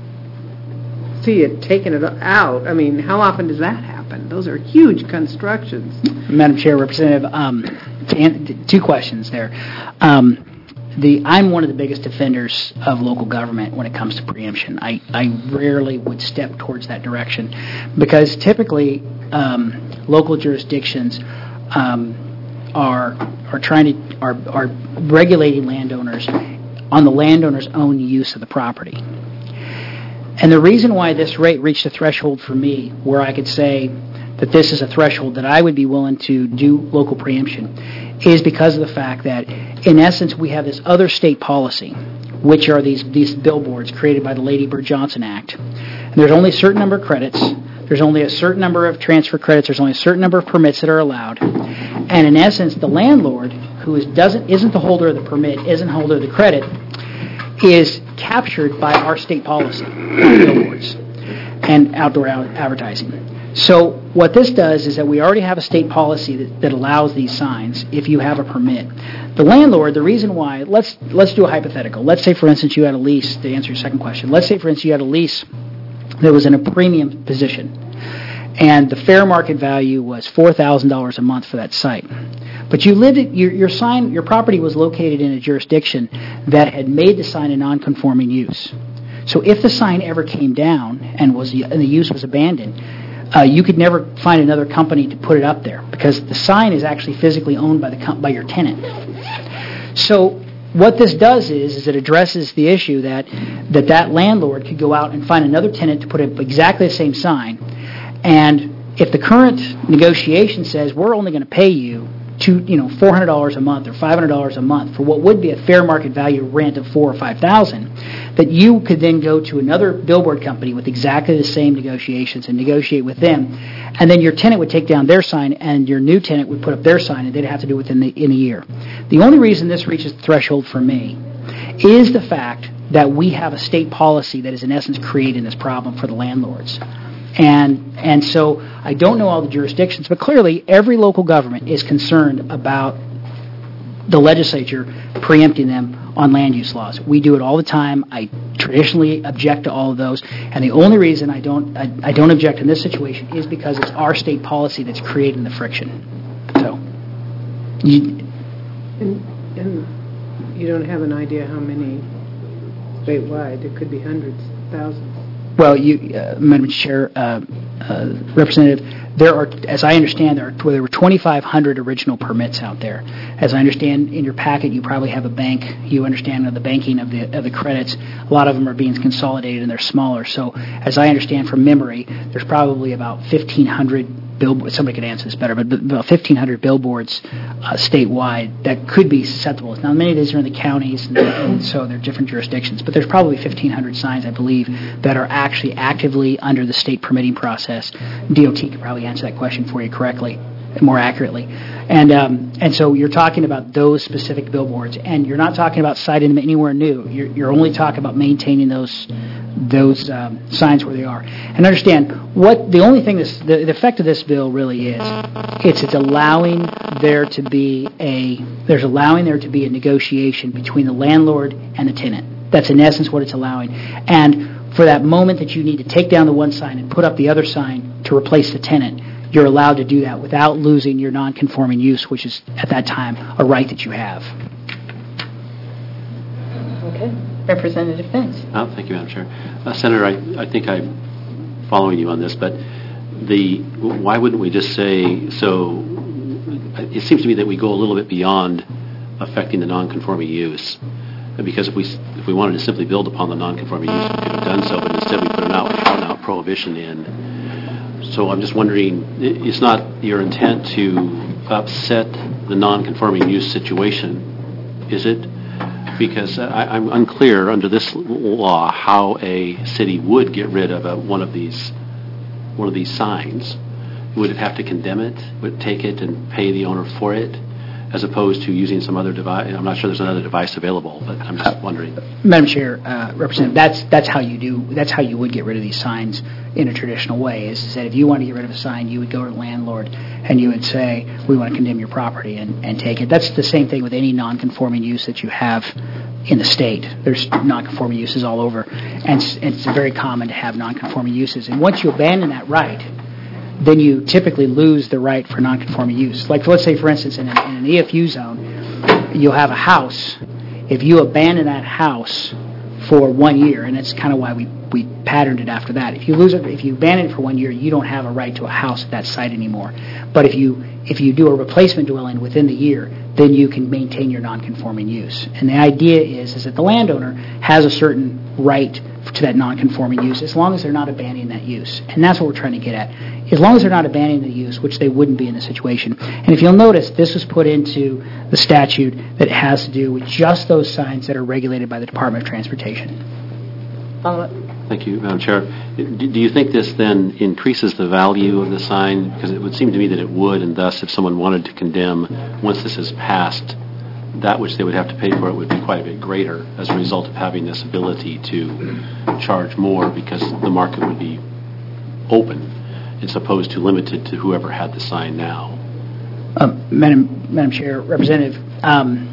don't see it taking it out. I mean, how often does that happen? Those are huge constructions. Madam Chair, Representative, um, to an- two questions there. Um, The, I'm one of the biggest defenders of local government when it comes to preemption. I, I rarely would step towards that direction because typically um, local jurisdictions um, are are trying to are, are regulating landowners on the landowner's own use of the property. And the reason why this rate reached a threshold for me where I could say that this is a threshold that I would be willing to do local preemption is because of the fact that, in essence, we have this other state policy, which are these, these billboards created by the Lady Bird Johnson Act. And there's only a certain number of credits. There's only a certain number of transfer credits. There's only a certain number of permits that are allowed. And in essence, the landlord, who is, doesn't, isn't the holder of the permit, isn't holder of the credit, is captured by our state policy on billboards and outdoor ad- advertising. So what this does is that we already have a state policy that, that allows these signs if you have a permit. The landlord, the reason why, let's let's do a hypothetical. Let's say, for instance, you had a lease, to answer your second question. Let's say, for instance, you had a lease that was in a premium position, and the fair market value was four thousand dollars a month for that site. But you lived at, your, your sign, your property was located in a jurisdiction that had made the sign a non-conforming use. So if the sign ever came down and was and the use was abandoned, Uh, you could never find another company to put it up there because the sign is actually physically owned by the com- by your tenant. So what this does is, is it addresses the issue that, that that landlord could go out and find another tenant to put up exactly the same sign, and if the current negotiation says we're only going to pay you two, you know, four hundred dollars a month or five hundred dollars a month for what would be a fair market value rent of four or five thousand, that you could then go to another billboard company with exactly the same negotiations and negotiate with them, and then your tenant would take down their sign and your new tenant would put up their sign, and they'd have to do it within the in a year. The only reason this reaches the threshold for me is the fact that we have a state policy that is in essence creating this problem for the landlords. And and so I don't know all the jurisdictions, but clearly every local government is concerned about the legislature preempting them on land use laws. We do it all the time. I traditionally object to all of those, and the only reason I don't I, I don't object in this situation is because it's our state policy that's creating the friction. So, you, and, and you don't have an idea how many statewide? It could be hundreds, thousands. Well, you, uh, Madam Chair, uh, uh, Representative, there are, as I understand, there, are, there were twenty-five hundred original permits out there. As I understand, in your packet, you probably have a bank. You understand the banking of the of the credits. A lot of them are being consolidated and they're smaller. So, as I understand from memory, there's probably about fifteen hundred billboards, somebody could answer this better, but about fifteen hundred billboards uh, statewide that could be susceptible. Now, many of these are in the counties, and, and so they're different jurisdictions, but there's probably fifteen hundred signs, I believe, that are actually actively under the state permitting process. D O T could probably answer that question for you correctly, more accurately. And um, and so you're talking about those specific billboards, and you're not talking about citing them anywhere new. You're, you're only talking about maintaining those those um, signs where they are. And understand what the only thing this the, the effect of this bill really is. It's it's allowing there to be a there's allowing there to be a negotiation between the landlord and the tenant. That's in essence what it's allowing. And for that moment that you need to take down the one sign and put up the other sign to replace the tenant, you're allowed to do that without losing your non-conforming use, which is, at that time, a right that you have. Okay. Representative Pence. Oh, thank you, Madam Chair. Uh, Senator, I, I think I'm following you on this, but the why wouldn't we just say, so it seems to me that we go a little bit beyond affecting the non-conforming use. Because if we if we wanted to simply build upon the non-conforming use, we could have done so, but instead we put an out, out prohibition in. So I'm just wondering, it's not your intent to upset the non-conforming use situation, is it? Because I, I'm unclear under this law how a city would get rid of a, one of these one of these signs. Would it have to condemn it? Would it take it and pay the owner for it, as opposed to using some other device? I'm not sure there's another device available, but I'm just wondering. Madam Chair, uh, Representative, that's that's how you do. That's how you would get rid of these signs in a traditional way. Is that if you want to get rid of a sign, you would go to the landlord and you would say, "We want to condemn your property," and, and take it. That's the same thing with any non-conforming use that you have in the state. There's non-conforming uses all over, and it's, it's very common to have non-conforming uses. And once you abandon that right, then you typically lose the right for non-conforming use. Like, let's say, for instance, in an, in an E F U zone, you'll have a house. If you abandon that house for one year, and that's kind of why we, we patterned it after that. If you lose it, if you abandon it for one year, you don't have a right to a house at that site anymore. But if you if you do a replacement dwelling within the year, then you can maintain your non-conforming use. And the idea is is that the landowner has a certain right to that non-conforming use as long as they're not abandoning that use. And that's what we're trying to get at. As long as they're not abandoning the use, which they wouldn't be in this situation. And if you'll notice, this was put into the statute that has to do with just those signs that are regulated by the Department of Transportation. Follow-up. Thank you, Madam Chair. Do do you think this then increases the value of the sign? Because it would seem to me that it would, and thus if someone wanted to condemn, once this is passed, that which they would have to pay for it would be quite a bit greater as a result of having this ability to charge more, because the market would be open as opposed to limited to whoever had the sign now. Um, Madam Madam Chair, Representative, um,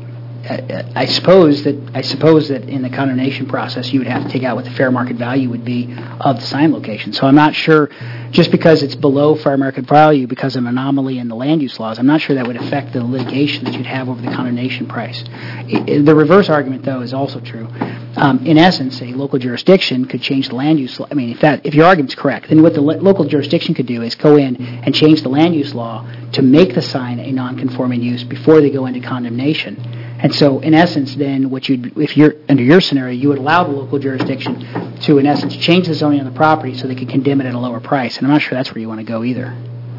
I, I suppose that I suppose that in the condemnation process you would have to take out what the fair market value would be of the sign location. So I'm not sure, just because it's below fair market value because of an anomaly in the land use laws, I'm not sure that would affect the litigation that you'd have over the condemnation price. It, it, the reverse argument, though, is also true. Um, in essence, a local jurisdiction could change the land use law. I mean, if that if your argument's correct, then what the lo- local jurisdiction could do is go in and change the land use law to make the sign a non-conforming use before they go into condemnation. And so, in essence, then, what you'd, if you're under your scenario, you would allow the local jurisdiction to, in essence, change the zoning on the property so they could condemn it at a lower price. And I'm not sure that's where you want to go either.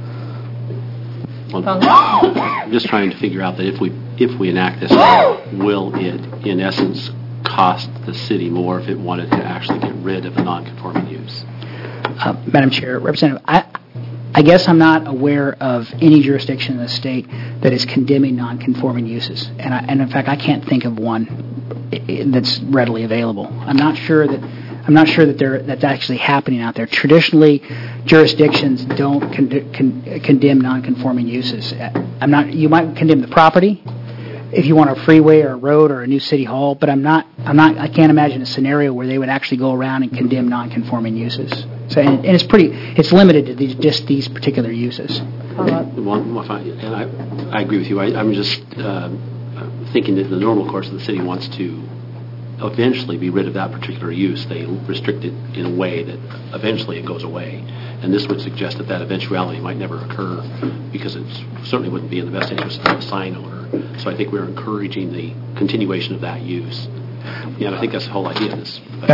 Well, I'm just trying to figure out that if we if we enact this law, will it, in essence, cost the city more if it wanted to actually get rid of the non-conforming use? Uh, Madam Chair, Representative, I. I guess I'm not aware of any jurisdiction in the state that is condemning non-conforming uses, and, I, and in fact, I can't think of one that's readily available. I'm not sure that I'm not sure that there, that's actually happening out there. Traditionally, jurisdictions don't con- con- condemn non-conforming uses. I'm not. You might condemn the property if you want a freeway or a road or a new city hall, but I'm not. I'm not. I can't imagine a scenario where they would actually go around and condemn non-conforming uses. So, and, and it's pretty, it's limited to these, just these particular uses. One, and I, I agree with you. I, I'm just uh, thinking that the normal course of the city wants to eventually be rid of that particular use. They restrict it in a way that eventually it goes away. And this would suggest that that eventuality might never occur, because it certainly wouldn't be in the best interest of the sign owner. So I think we're encouraging the continuation of that use. Yeah, and I think that's the whole idea of this. But,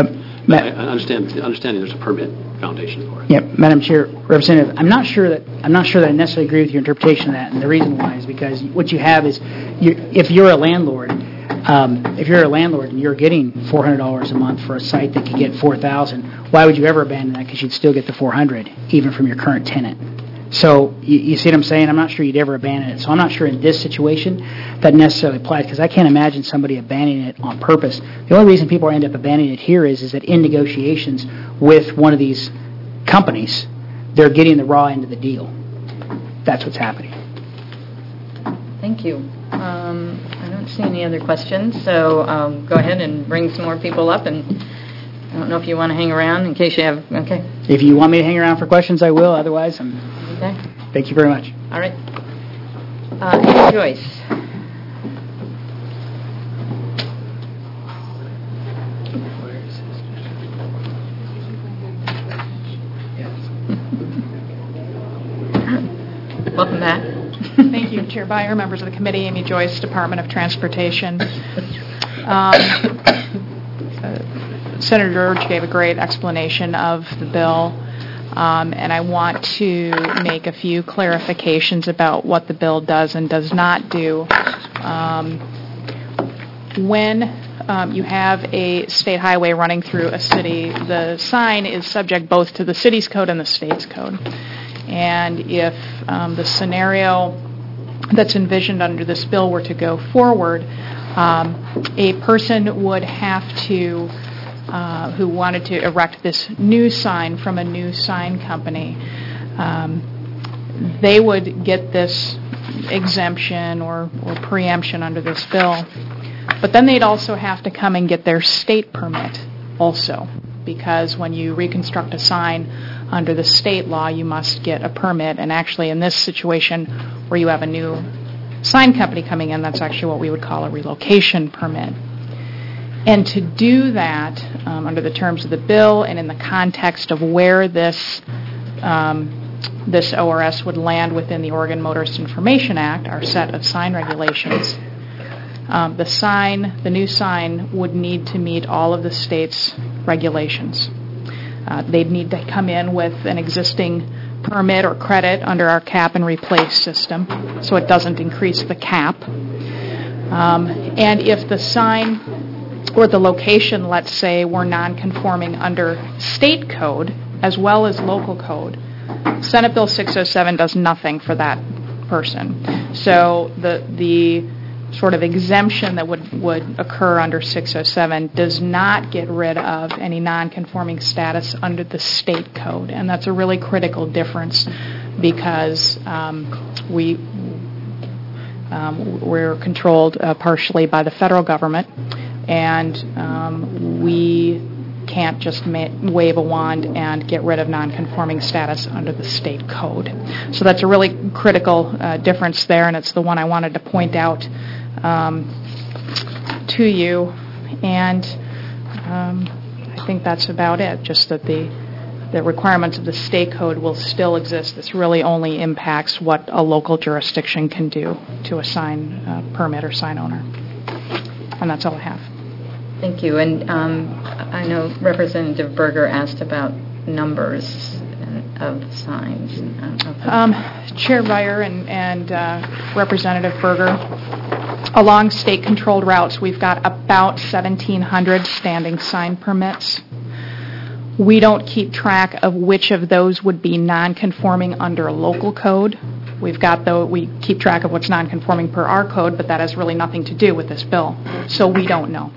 Ma- I I understand, understanding there's a permit foundation for it. Yeah, Madam Chair, Representative, I'm not sure that I'm not sure that I necessarily agree with your interpretation of that, and the reason why is because what you have is, you, if you're a landlord, um, if you're a landlord and you're getting four hundred dollars a month for a site that could get four thousand dollars, why would you ever abandon that? Because you'd still get the four hundred dollars, even from your current tenant. So you, you see what I'm saying? I'm not sure you'd ever abandon it. So I'm not sure in this situation that necessarily applies, because I can't imagine somebody abandoning it on purpose. The only reason people end up abandoning it here is, is that in negotiations with one of these companies, they're getting the raw end of the deal. That's what's happening. Thank you. Um, I don't see any other questions, so um, go ahead and bring some more people up. And I don't know if you want to hang around in case you have. Okay. If you want me to hang around for questions, I will. Otherwise, I'm. Okay. Thank you very much. All right. Uh, Amy Joyce. Welcome back. Thank you, Chair Byer, members of the committee, Amy Joyce, Department of Transportation. Um, uh, Senator George gave a great explanation of the bill, um, and I want to make a few clarifications about what the bill does and does not do. Um, when um, you have a state highway running through a city, the sign is subject both to the city's code and the state's code. And if um, the scenario that's envisioned under this bill were to go forward, um, a person would have to, uh, who wanted to erect this new sign from a new sign company, um, they would get this exemption or, or preemption under this bill. But then they'd also have to come and get their state permit also, because when you reconstruct a sign under the state law, you must get a permit. And actually, in this situation where you have a new sign company coming in, that's actually what we would call a relocation permit. And to do that, um, under the terms of the bill and in the context of where this um, this O R S would land within the Oregon Motorist Information Act, our set of sign regulations, um, the sign, the new sign, would need to meet all of the state's regulations. Uh, they'd need to come in with an existing permit or credit under our cap and replace system, so it doesn't increase the cap. Um, and if the sign or the location, let's say, were non-conforming under state code as well as local code, Senate Bill six oh seven does nothing for that person. So the the sort of exemption that would, would occur under six oh seven does not get rid of any non-conforming status under the state code. And that's a really critical difference because um, we, um, we're controlled uh, partially by the federal government, and um, we can't just ma- wave a wand and get rid of non-conforming status under the state code. So that's a really critical uh, difference there, and it's the one I wanted to point out um, to you. And um, I think that's about it, just that the, the requirements of the state code will still exist. This really only impacts what a local jurisdiction can do to assign a permit or sign owner. And that's all I have. Thank you. And um, I know Representative Berger asked about numbers of signs. Um, Chair Byer and, and uh, Representative Berger, along state-controlled routes, we've got about seventeen hundred standing sign permits. We don't keep track of which of those would be non-conforming under a local code. We've got, though, we keep track of what's non-conforming per our code, but that has really nothing to do with this bill. So we don't know.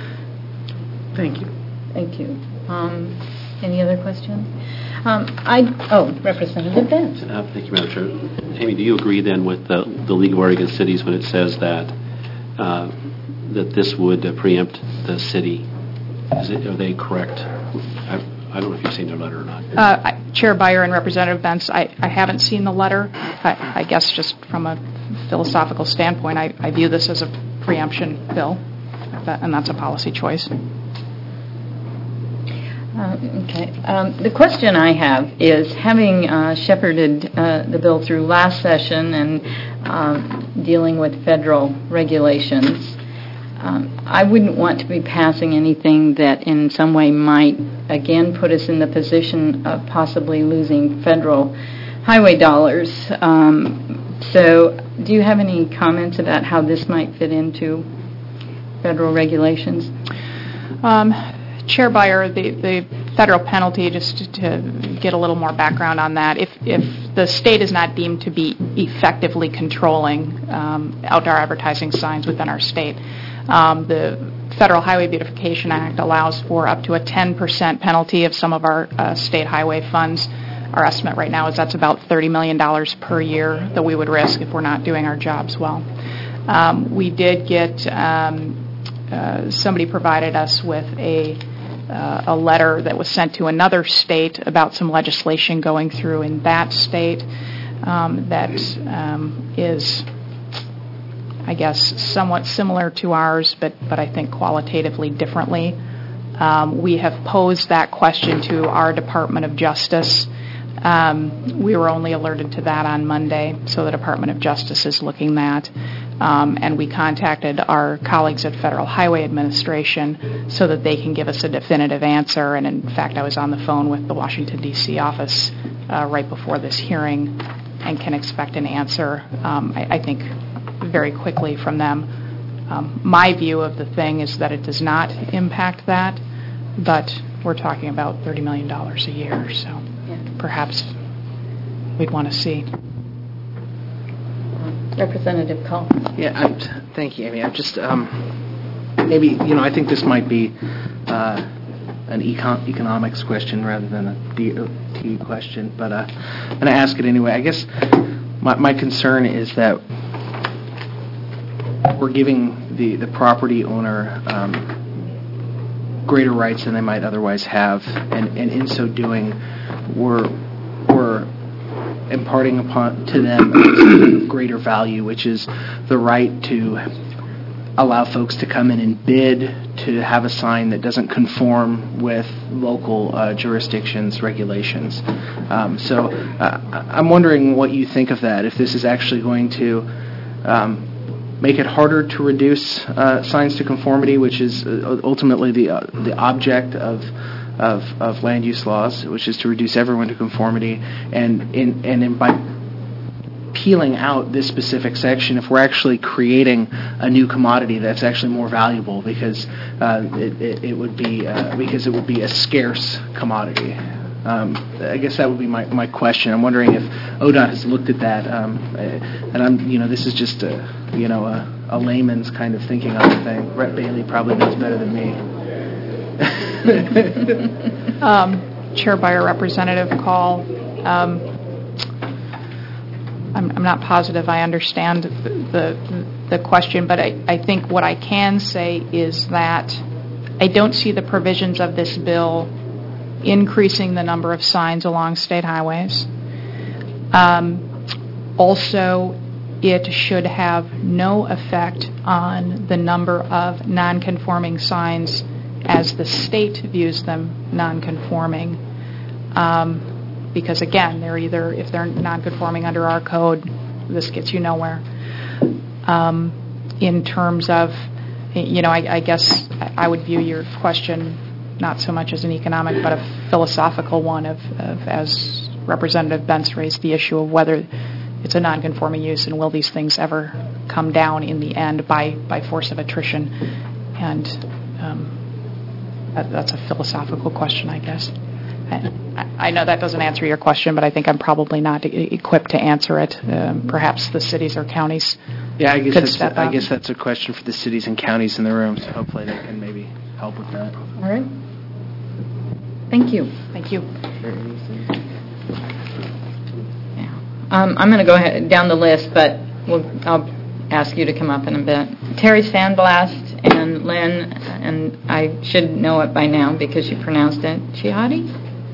Thank you. Thank you. Um, any other questions? Um, I oh, Representative Benz. Uh, thank you, Madam Chair. Amy, do you agree then with the, the League of Oregon Cities when it says that uh, that this would uh, preempt the city? Is it, are they correct? I, I don't know if you've seen their letter or not. Uh, I, Chair Byer and Representative Benz, I, I haven't seen the letter. I, I guess just from a philosophical standpoint, I, I view this as a preemption bill, and that's a policy choice. Uh, okay. Um, the question I have is, having uh, shepherded uh, the bill through last session and um, dealing with federal regulations, um, I wouldn't want to be passing anything that in some way might, again, put us in the position of possibly losing federal highway dollars. Um, so do you have any comments about how this might fit into federal regulations? Um, Chair Beyer, the, the federal penalty, just to, to get a little more background on that, if, if the state is not deemed to be effectively controlling um, outdoor advertising signs within our state, um, the Federal Highway Beautification Act allows for up to a ten percent penalty of some of our uh, state highway funds. Our estimate right now is that's about thirty million dollars per year that we would risk if we're not doing our jobs well. Um, we did get, um, uh, somebody provided us with a Uh, a letter that was sent to another state about some legislation going through in that state um, that um, is, I guess, somewhat similar to ours, but, but I think qualitatively differently. Um, we have posed that question to our Department of Justice. Um, we were only alerted to that on Monday, so the Department of Justice is looking at. Um, and we contacted our colleagues at Federal Highway Administration so that they can give us a definitive answer. And in fact, I was on the phone with the Washington, D C office uh, right before this hearing and can expect an answer, um, I, I think, very quickly from them. Um, my view of the thing is that it does not impact that, but we're talking about thirty million dollars a year, so yeah. Perhaps we'd want to see. Representative Call. Yeah, I'm, thank you, Amy. I'm just um, maybe you know I think this might be uh, an econ- economics question rather than a D O T question, but uh, I'm going to ask it anyway. I guess my, my concern is that we're giving the, the property owner um, greater rights than they might otherwise have, and, and in so doing, we're we're imparting upon to them greater value, which is the right to allow folks to come in and bid to have a sign that doesn't conform with local uh, jurisdictions' regulations. Um, so uh, I'm wondering what you think of that, if this is actually going to um, make it harder to reduce uh, signs to conformity, which is uh, ultimately the uh, the object of Of, of land use laws, which is to reduce everyone to conformity, and in and in by peeling out this specific section, if we're actually creating a new commodity that's actually more valuable because uh, it, it, it would be uh, because it would be a scarce commodity. Um, I guess that would be my, my question. I'm wondering if O D O T has looked at that, um, and I'm you know this is just a you know a, a layman's kind of thinking on the thing. Rhett Bailey probably knows better than me. um, Chair Beyer, Representative Call. Um, I'm, I'm not positive I understand the the, the question, but I, I think what I can say is that I don't see the provisions of this bill increasing the number of signs along state highways. Um, also, it should have no effect on the number of non-conforming signs as the state views them non-conforming, um, because again, they're either, if they're non-conforming under our code, this gets you nowhere. Um, in terms of, you know, I, I guess I would view your question not so much as an economic, but a philosophical one of, of as Representative Bentz raised the issue of whether it's a non-conforming use and will these things ever come down in the end by, by force of attrition. And um, that, that's a philosophical question, I guess. I, I know that doesn't answer your question, but I think I'm probably not e- equipped to answer it. Um, perhaps the cities or counties yeah, I guess could that's step a, I up. guess that's a question for the cities and counties in the room, so hopefully they can maybe help with that. All right. Thank you. Thank you. Um, I'm going to go ahead down the list, but we'll, I'll ask you to come up in a bit. Terry Sandblast and Lynn, and I should know it by now because you pronounced it. Chiotti?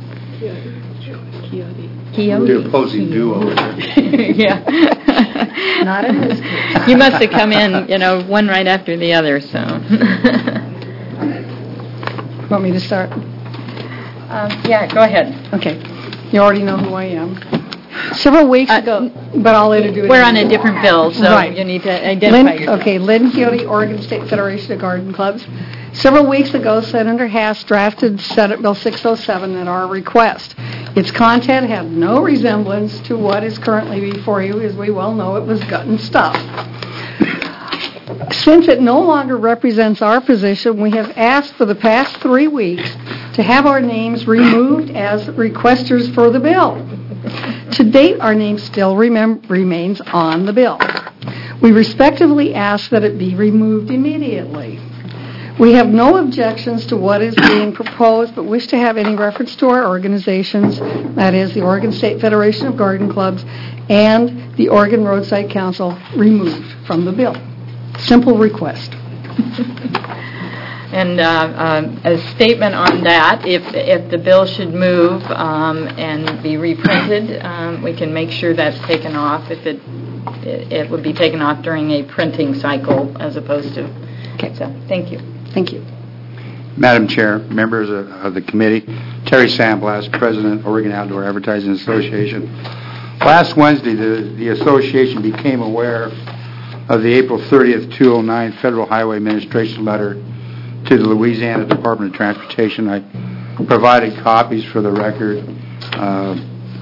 Chiotti. Chiotti. The opposing duo over there. Yeah. Not in this case. You must have come in, you know, one right after the other, so. Want me to start? Um, yeah, go ahead. Okay. You already know who I am. Several weeks ago, but I'll introduce. We're on a different bill, so Right. you need to identify Lynn, yourself. okay, Lynn Keeley, Oregon State Federation of Garden Clubs. Several weeks ago, Senator Hass drafted Senate Bill six oh seven at our request. Its content had no resemblance to what is currently before you. As we well know, it was gut and stuff. Since it no longer represents our position, we have asked for the past three weeks to have our names removed as requesters for the bill. To date, our name still remem- remains on the bill. We respectively ask that it be removed immediately. We have no objections to what is being proposed, but wish to have any reference to our organizations, that is, the Oregon State Federation of Garden Clubs and the Oregon Roadside Council, removed from the bill. Simple request. And uh, um, a statement on that, if if the bill should move um, and be reprinted, um, we can make sure that's taken off. If it, it it would be taken off during a printing cycle as opposed to. Okay. So thank you. Thank you. Madam Chair, members of, of the committee, Terry Sandblast, President, Oregon Outdoor Advertising Association. Last Wednesday, the, the association became aware of the April thirtieth, two thousand nine Federal Highway Administration letter to the Louisiana Department of Transportation. I provided copies for the record. Uh,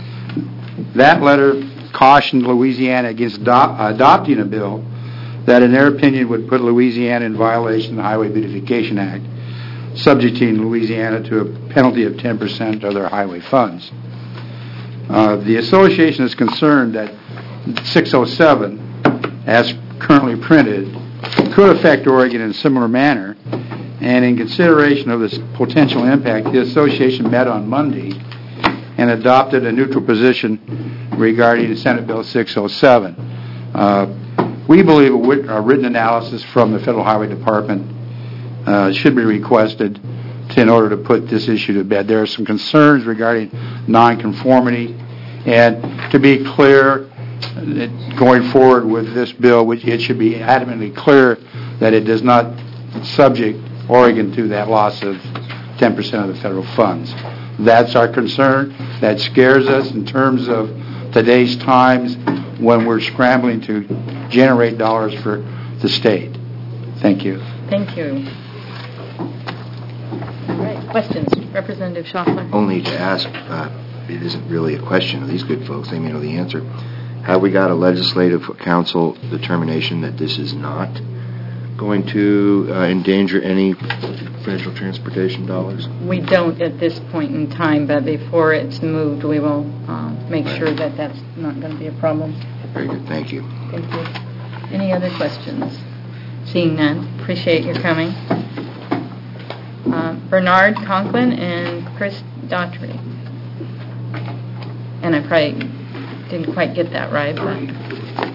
that letter cautioned Louisiana against ado- adopting a bill that, in their opinion, would put Louisiana in violation of the Highway Beautification Act, subjecting Louisiana to a penalty of ten percent of their highway funds. Uh, the association is concerned that six oh seven, as currently printed, could affect Oregon in a similar manner, and in consideration of this potential impact, the association met on Monday and adopted a neutral position regarding Senate Bill six oh seven. Uh, we believe a, wit- a written analysis from the Federal Highway Department uh, should be requested to, in order to put this issue to bed. There are some concerns regarding nonconformity, and to be clear, that going forward with this bill, which it should be adamantly clear that it does not subject Oregon to that loss of ten percent of the federal funds. That's our concern. That scares us in terms of today's times when we're scrambling to generate dollars for the state. Thank you. Thank you. All right. Questions? Representative Schaffler. Only to ask, uh, it isn't really a question of these good folks, they may know the answer. Have we got a legislative council determination that this is not going to uh, endanger any federal transportation dollars? We don't at this point in time, but before it's moved, we will uh, make sure that that's not going to be a problem. Very good. Thank you. Thank you. Any other questions? Seeing none, appreciate your coming. Uh, Bernard Conklin and Chris Daughtry. And I probably didn't quite get that right, but...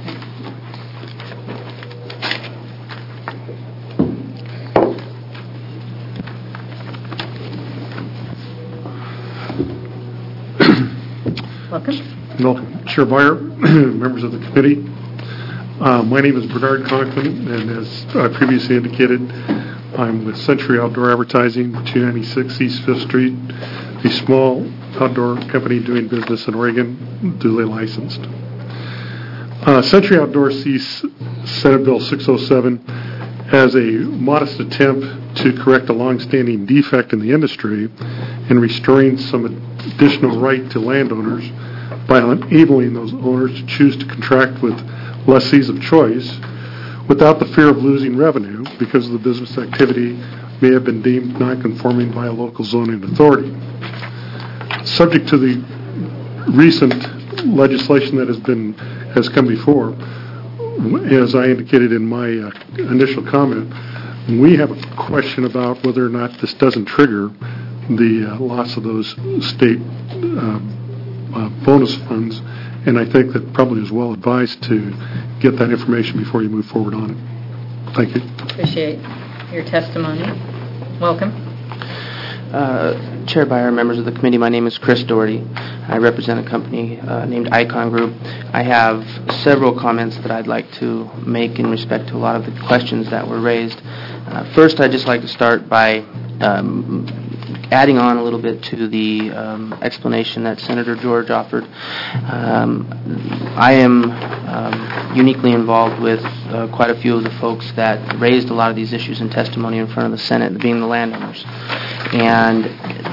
Welcome. Welcome, Chair Beyer, members of the committee. Uh, my name is Bernard Conklin, and as I previously indicated, I'm with Century Outdoor Advertising, two ninety-six East Fifth Street, a small outdoor company doing business in Oregon, duly licensed. Uh, Century Outdoor sees Senate Bill six oh seven as a modest attempt to correct a long-standing defect in the industry in restoring some additional right to landowners by enabling those owners to choose to contract with lessees of choice without the fear of losing revenue because the business activity may have been deemed non-conforming by a local zoning authority. Subject to the recent legislation that has been has come before, as I indicated in my uh, initial comment, we have a question about whether or not this doesn't trigger the uh, loss of those state uh, uh, bonus funds, and I think that probably is well advised to get that information before you move forward on it. Thank you. Appreciate your testimony. Welcome. Uh, Chair Beyer, members of the committee, my name is Chris Doherty. I represent a company uh, named Icon Group. I have several comments that I'd like to make in respect to a lot of the questions that were raised. Uh, first, I'd just like to start by um, adding on a little bit to the um, explanation that Senator George offered, um, I am um, uniquely involved with uh, quite a few of the folks that raised a lot of these issues in testimony in front of the Senate, being the landowners. And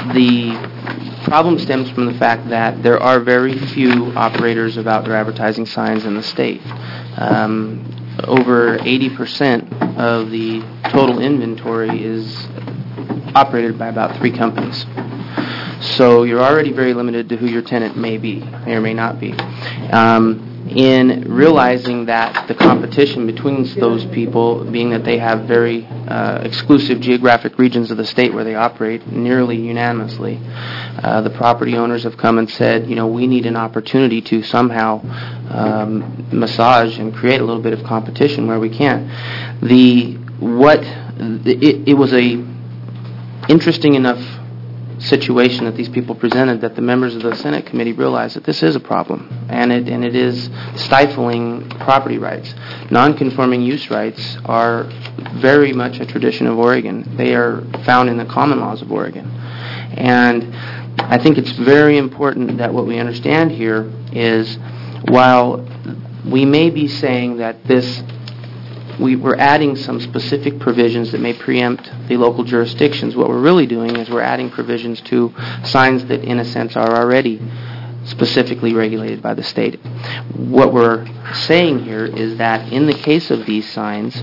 the problem stems from the fact that there are very few operators of outdoor advertising signs in the state. Um, over eighty percent of the total inventory is operated by about three companies. So you're already very limited to who your tenant may be, may or may not be. Um, in realizing that the competition between those people, being that they have very uh, exclusive geographic regions of the state where they operate nearly unanimously, uh, the property owners have come and said, you know, we need an opportunity to somehow um, massage and create a little bit of competition where we can. The what it, it was a interesting enough situation that these people presented that the members of the Senate committee realized that this is a problem, and it and it is stifling property rights. Non-conforming use rights are very much a tradition of Oregon. They are found in the common laws of Oregon. And I think it's very important that what we understand here is, while we may be saying that this We, we're adding some specific provisions that may preempt the local jurisdictions. What we're really doing is we're adding provisions to signs that, in a sense, are already specifically regulated by the state. What we're saying here is that in the case of these signs,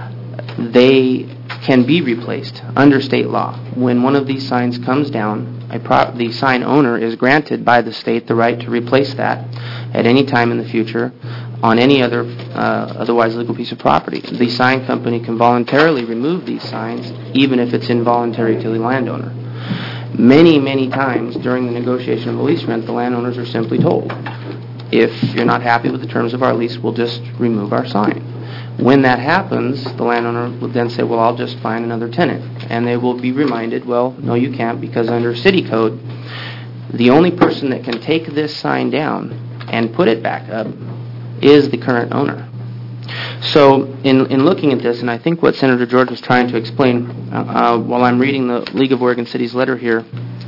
they can be replaced under state law. When one of these signs comes down, a pro- the sign owner is granted by the state the right to replace that at any time in the future on any other uh, otherwise legal piece of property. The sign company can voluntarily remove these signs, even if it's involuntary to the landowner. Many, many times during the negotiation of a lease rent, the landowners are simply told, if you're not happy with the terms of our lease, we'll just remove our sign. When that happens, the landowner will then say, well, I'll just find another tenant. And they will be reminded, well, no, you can't, because under city code, the only person that can take this sign down and put it back up is the current owner. So in in looking at this, and I think what Senator George was trying to explain uh, uh, while I'm reading the League of Oregon Cities letter here,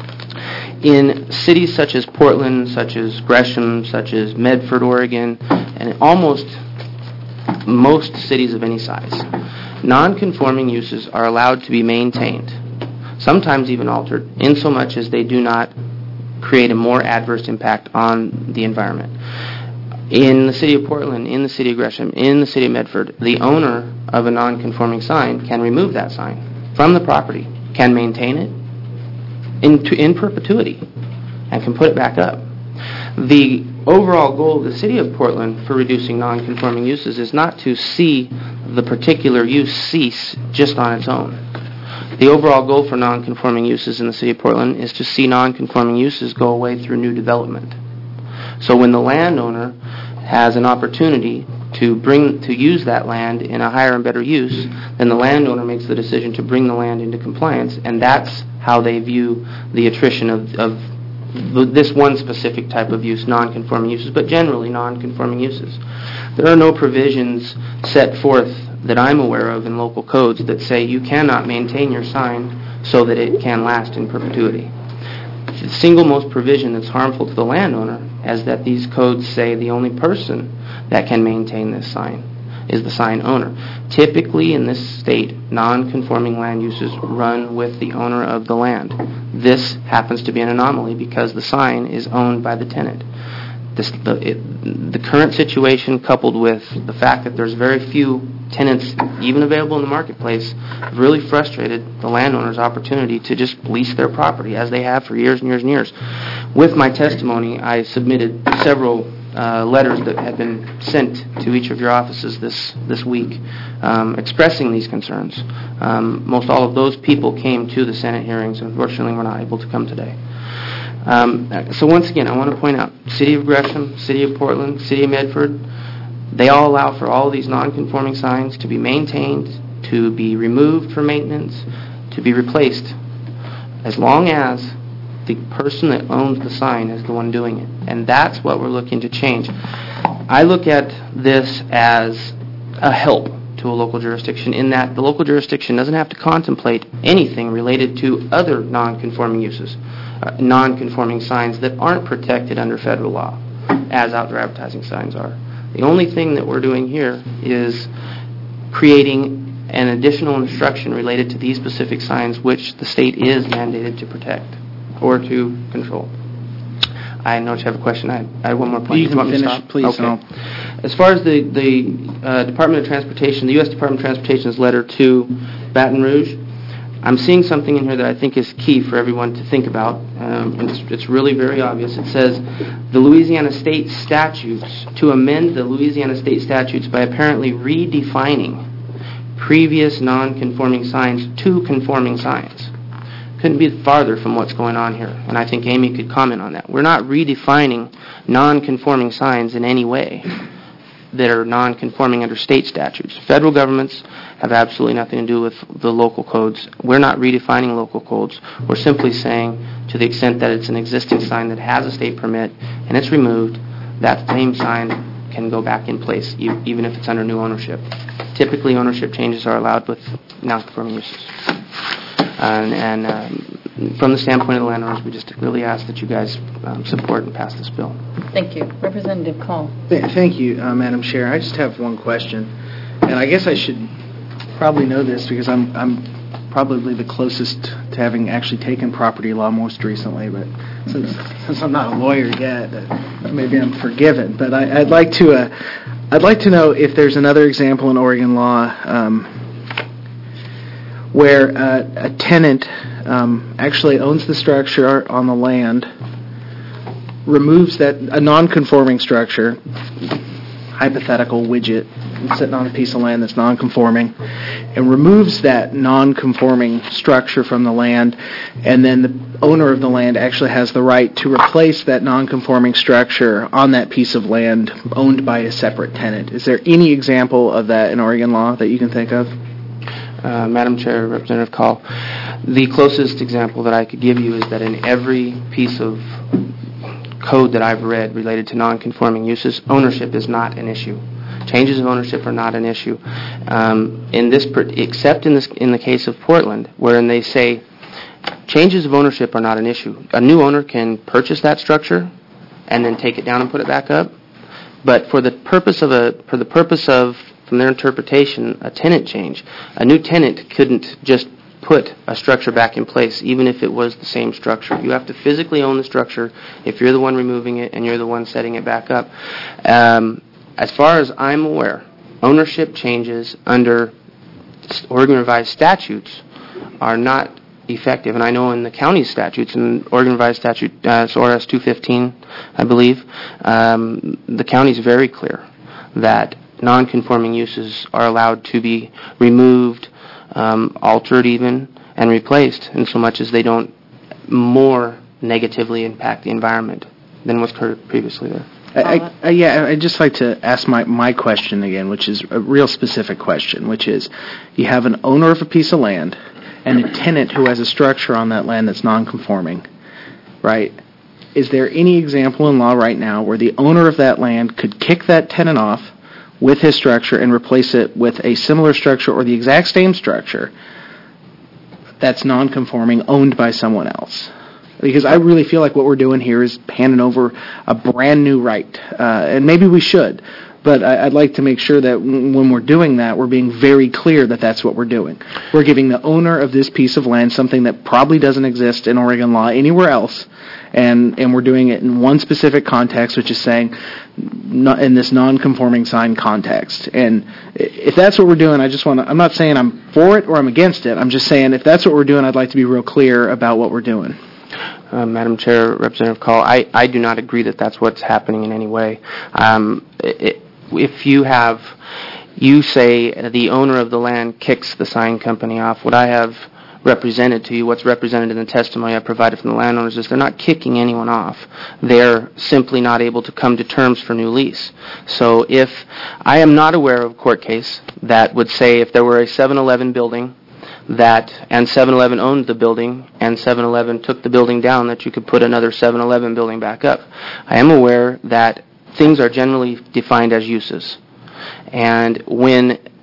in cities such as Portland, such as Gresham, such as Medford, Oregon, and almost most cities of any size, non-conforming uses are allowed to be maintained, sometimes even altered, in so much as they do not create a more adverse impact on the environment. In the city of Portland, in the city of Gresham, in the city of Medford, the owner of a non-conforming sign can remove that sign from the property, can maintain it in, to, in perpetuity, and can put it back up. The overall goal of the city of Portland for reducing non-conforming uses is not to see the particular use cease just on its own. The overall goal for non-conforming uses in the city of Portland is to see non-conforming uses go away through new development. So when the landowner has an opportunity to bring to use that land in a higher and better use, then the landowner makes the decision to bring the land into compliance, and that's how they view the attrition of, of this one specific type of use, non-conforming uses, but generally non-conforming uses. There are no provisions set forth that I'm aware of in local codes that say you cannot maintain your sign so that it can last in perpetuity. The single most provision that's harmful to the landowner is that these codes say the only person that can maintain this sign is the sign owner. Typically in this state, non-conforming land uses run with the owner of the land. This happens to be an anomaly because the sign is owned by the tenant. This, the, it, the current situation, coupled with the fact that there's very few tenants even available in the marketplace, have really frustrated the landowner's opportunity to just lease their property, as they have for years and years and years. With my testimony, I submitted several uh, letters that had been sent to each of your offices this, this week um, expressing these concerns. Um, most all of those people came to the Senate hearings. Unfortunately, we're not able to come today. Um, so once again, I want to point out, City of Gresham, City of Portland, City of Medford, they all allow for all these non-conforming signs to be maintained, to be removed for maintenance, to be replaced, as long as the person that owns the sign is the one doing it. And that's what we're looking to change. I look at this as a help to a local jurisdiction in that the local jurisdiction doesn't have to contemplate anything related to other non-conforming uses, uh, non-conforming signs that aren't protected under federal law, as outdoor advertising signs are. The only thing that we're doing here is creating an additional instruction related to these specific signs which the state is mandated to protect or to control. I know you have a question. I had, I had one more point. You can want me to finish, stop? please. Okay. No. As far as the, the uh, Department of Transportation, the U S Department of Transportation's letter to Baton Rouge, I'm seeing something in here that I think is key for everyone to think about. Um, and it's, it's really very obvious. It says the Louisiana state statutes, to amend the Louisiana state statutes by apparently redefining previous non-conforming signs to conforming signs. Couldn't be farther from what's going on here, and I think Amy could comment on that. We're not redefining non-conforming signs in any way that are non-conforming under state statutes. Federal governments have absolutely nothing to do with the local codes. We're not redefining local codes. We're simply saying, to the extent that it's an existing sign that has a state permit and it's removed, that same sign can go back in place, e- even if it's under new ownership. Typically, ownership changes are allowed with non-conforming uses. And, and um, from the standpoint of the landowners, we just really ask that you guys um, support and pass this bill. Thank you. Representative Call. Th- Thank you, uh, Madam Chair. I just have one question, and I guess I should probably know this because I'm I'm probably the closest to having actually taken property law most recently, but since since I'm not a lawyer yet, uh, maybe I'm forgiven. But I, I'd like to uh, I'd like to know if there's another example in Oregon law um, where uh, a tenant um, actually owns the structure on the land, removes that a non-conforming structure, hypothetical widget sitting on a piece of land that's non-conforming, and removes that non-conforming structure from the land, and then the owner of the land actually has the right to replace that non-conforming structure on that piece of land owned by a separate tenant. Is there any example of that in Oregon law that you can think of? Uh, Madam Chair, Representative Call, the closest example that I could give you is that in every piece of code that I've read related to non-conforming uses, ownership is not an issue. Changes of ownership are not an issue. Um, in this, except in this, in the case of Portland, wherein they say changes of ownership are not an issue. A new owner can purchase that structure and then take it down and put it back up. But for the purpose of a, for the purpose of, from their interpretation, a tenant change, a new tenant couldn't just put a structure back in place, even if it was the same structure. You have to physically own the structure if you're the one removing it and you're the one setting it back up. Um, as far as I'm aware, ownership changes under Oregon Revised statutes are not effective. And I know in the county statutes, in Oregon Revised Statute, uh, it's O R S two fifteen, I believe, um, the county is very clear that non-conforming uses are allowed to be removed, um, altered even, and replaced in so much as they don't more negatively impact the environment than was occurred previously there. I, I, I, yeah, I'd just like to ask my, my question again, which is a real specific question, which is you have an owner of a piece of land and a tenant who has a structure on that land that's non-conforming, right? Is there any example in law right now where the owner of that land could kick that tenant off with his structure and replace it with a similar structure or the exact same structure that's non-conforming owned by someone else? Because I really feel like what we're doing here is handing over a brand new right, uh, and maybe we should, but I, I'd like to make sure that w- when we're doing that, we're being very clear that that's what we're doing. We're giving the owner of this piece of land something that probably doesn't exist in Oregon law anywhere else, and, and we're doing it in one specific context, which is saying not in this non-conforming sign context. And if that's what we're doing, I just want to, I'm not saying I'm for it or I'm against it. I'm just saying if that's what we're doing, I'd like to be real clear about what we're doing. Uh, Madam Chair, Representative Call, I, I do not agree that that's what's happening in any way. Um, it, if you have, you say the owner of the land kicks the sign company off, what I have represented to you, what's represented in the testimony I provided from the landowners is they're not kicking anyone off. They're simply not able to come to terms for new lease. So if, I am not aware of a court case that would say if there were a seven eleven building that, and seven eleven owned the building, and seven eleven took the building down, that you could put another seven eleven building back up. I am aware that things are generally defined as uses. And when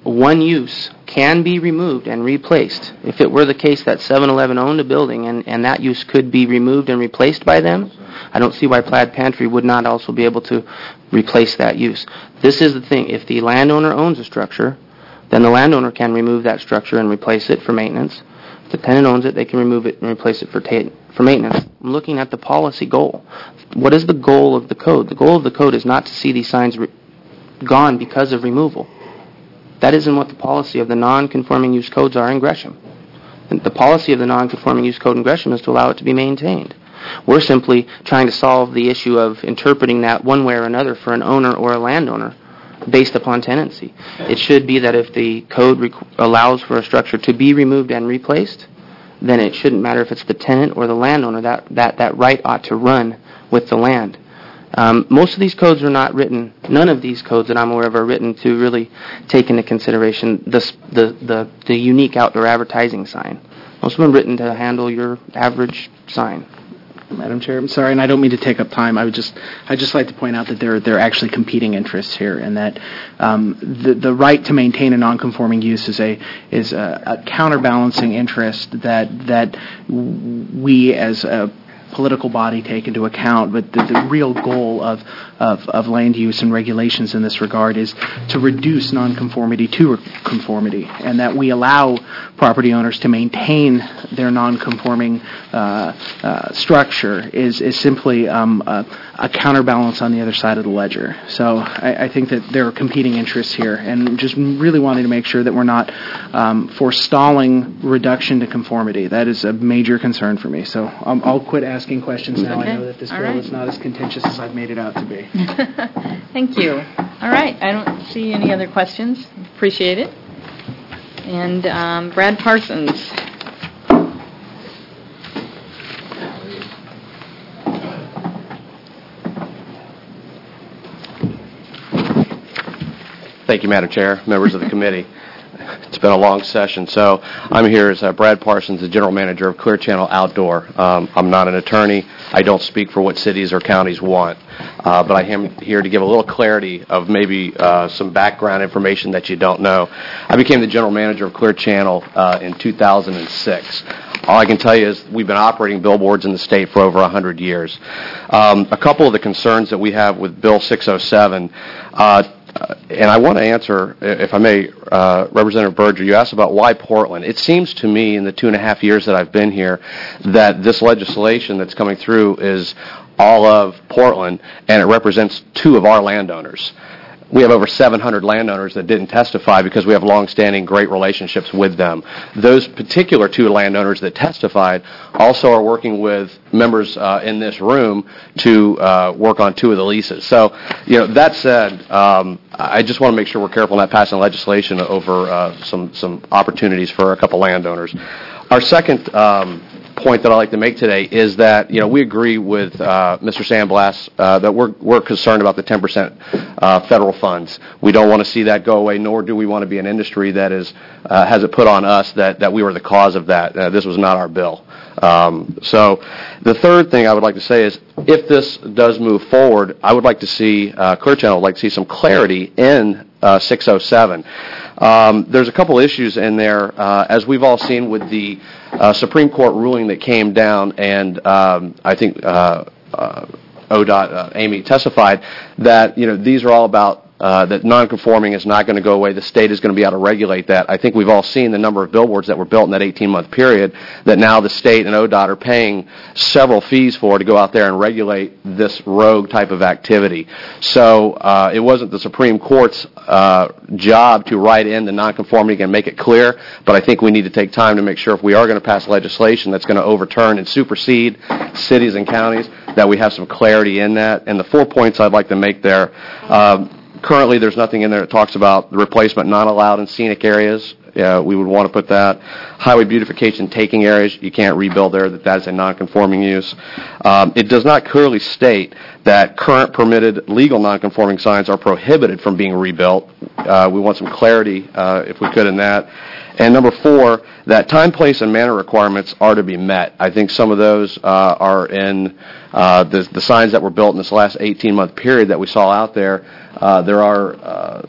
one use can be removed and replaced. If it were the case that seven eleven owned a building and, and that use could be removed and replaced by them, I don't see why Plaid Pantry would not also be able to replace that use. This is the thing. If the landowner owns a structure, then the landowner can remove that structure and replace it for maintenance. If the tenant owns it, they can remove it and replace it for ta- for maintenance. I'm looking at the policy goal. What is the goal of the code? The goal of the code is not to see these signs re- gone because of removal. That isn't what the policy of the non-conforming use codes are in Gresham. And the policy of the non-conforming use code in Gresham is to allow it to be maintained. We're simply trying to solve the issue of interpreting that one way or another for an owner or a landowner based upon tenancy. It should be that if the code rec- allows for a structure to be removed and replaced, then it shouldn't matter if it's the tenant or the landowner. That, that, that right ought to run with the land. Um, most of these codes are not written, none of these codes that I'm aware of are written to really take into consideration this, the, the, the unique outdoor advertising sign. Most of them are written to handle your average sign. Madam Chair, I'm sorry, and I don't mean to take up time. I would just, I'd just like to point out that there, there are actually competing interests here, and that um, the the right to maintain a non-conforming use is a is a, a counterbalancing interest that that we as a political body take into account, but the, the real goal of, of, of land use and regulations in this regard is to reduce nonconformity to conformity, and that we allow property owners to maintain their nonconforming uh, uh, structure is, is simply um, a, a counterbalance on the other side of the ledger. So I, I think that there are competing interests here, and just really wanting to make sure that we're not um, forestalling reduction to conformity. That is a major concern for me. So um, I'll quit asking questions now. Okay. I know that this All bill right. is not as contentious as I've made it out to be. Thank you. All right. I don't see any other questions. Appreciate it. And um, Brad Parsons. Thank you, Madam Chair, members of the committee. It's been a long session. So I'm here as uh, Brad Parsons, the General Manager of Clear Channel Outdoor. Um, I'm not an attorney. I don't speak for what cities or counties want. Uh, but I am here to give a little clarity of maybe uh, some background information that you don't know. I became the General Manager of Clear Channel uh, in two thousand six. All I can tell you is we've been operating billboards in the state for over one hundred years. Um, a couple of the concerns that we have with Bill six oh seven, uh, and I want to answer, if I may, uh, Representative Berger, you asked about why Portland. It seems to me in the two and a half years that I've been here that this legislation that's coming through is all of Portland, and it represents two of our landowners. We have over seven hundred landowners that didn't testify because we have long-standing great relationships with them. Those particular two landowners that testified also are working with members uh, in this room to uh, work on two of the leases. So, you know, that said, um, I just want to make sure we're careful not passing legislation over uh, some, some opportunities for a couple landowners. Our second um, point that I'd like to make today is that, you know, we agree with uh, Mister Sandblass uh, that we're, we're concerned about the ten percent uh, federal funds. We don't want to see that go away, nor do we want to be an industry that is uh, has it put on us that, that we were the cause of that. Uh, this was not our bill. Um, so the third thing I would like to say is if this does move forward, I would like to see, uh, Clear Channel would like to see some clarity in uh, six oh seven. Um, there's a couple issues in there, uh, as we've all seen with the uh, Supreme Court ruling that came down, and um, I think uh, uh, O D O T, uh, Amy testified that, you know, these are all about uh, that non-conforming is not going to go away. The state is going to be able to regulate that. I think we've all seen the number of billboards that were built in that eighteen-month period that now the state and O D O T are paying several fees for to go out there and regulate this rogue type of activity. So uh, it wasn't the Supreme Court's uh, job to write in the non-conformity and make it clear, but I think we need to take time to make sure if we are going to pass legislation that's going to overturn and supersede cities and counties, that we have some clarity in that. And the four points I'd like to make there, um, currently, there's nothing in there that talks about the replacement not allowed in scenic areas. Yeah, we would want to put that. Highway beautification taking areas, you can't rebuild there, that that is a non-conforming use. Um, it does not clearly state that current permitted legal non-conforming signs are prohibited from being rebuilt. Uh, we want some clarity, uh, if we could, in that. And number four, that time, place, and manner requirements are to be met. I think some of those uh, are in uh, the, the signs that were built in this last eighteen-month period that we saw out there. Uh, there are uh,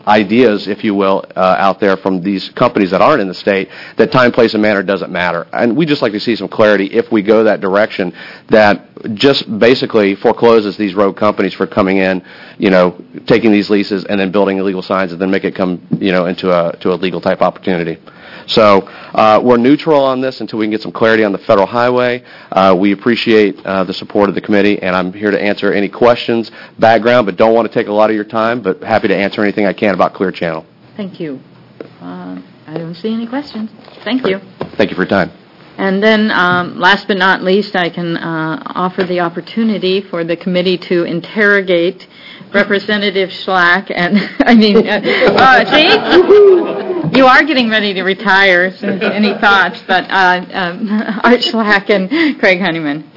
ideas, if you will, uh, out there from these companies that aren't in the state, that time, place, and manner doesn't matter. And we'd just like to see some clarity if we go that direction that just basically forecloses these rogue companies for coming in, you know, taking these leases and then building illegal signs and then make it come, you know, into a to a legal type opportunity. So uh, we're neutral on this until we can get some clarity on the federal highway. Uh, we appreciate uh, the support of the committee, and I'm here to answer any questions, background, but don't want to take a lot of your time, but happy to answer anything I can about Clear Channel. Thank you. Uh, I don't see any questions. Thank you. Thank you for your time. And then, um, last but not least, I can uh, offer the opportunity for the committee to interrogate Representative Schlack. And I mean, uh, uh, see, you are getting ready to retire. So any thoughts? But uh, um, Art Schlack and Craig Honeyman.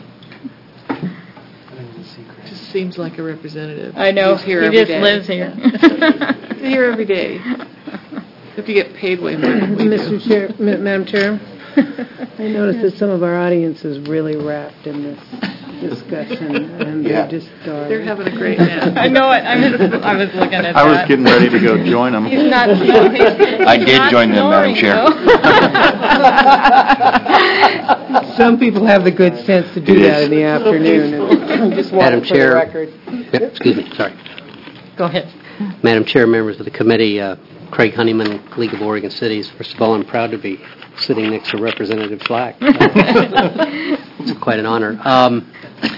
Just seems like a representative. I know. He's here he every just day. lives here. He's here every day. If you get paid way more than we do. Mister Chair, Ma- Madam Chair, I noticed that some of our audience is really wrapped in this discussion, and Yeah. they just are. They're having a great nap. I know it. I was, I was looking at I was that. getting ready to go join them. He's not. He's, I did not join them, Madam snoring, Chair. though. Some people have the good sense to do It that is. in the afternoon. and Just want Madam it for Chair. the record. Yep, excuse me, sorry. Go ahead. Madam Chair, members of the committee, uh, Craig Honeyman, League of Oregon Cities. First of all, I'm proud to be sitting next to Representative Schlack. It's quite an honor. Um,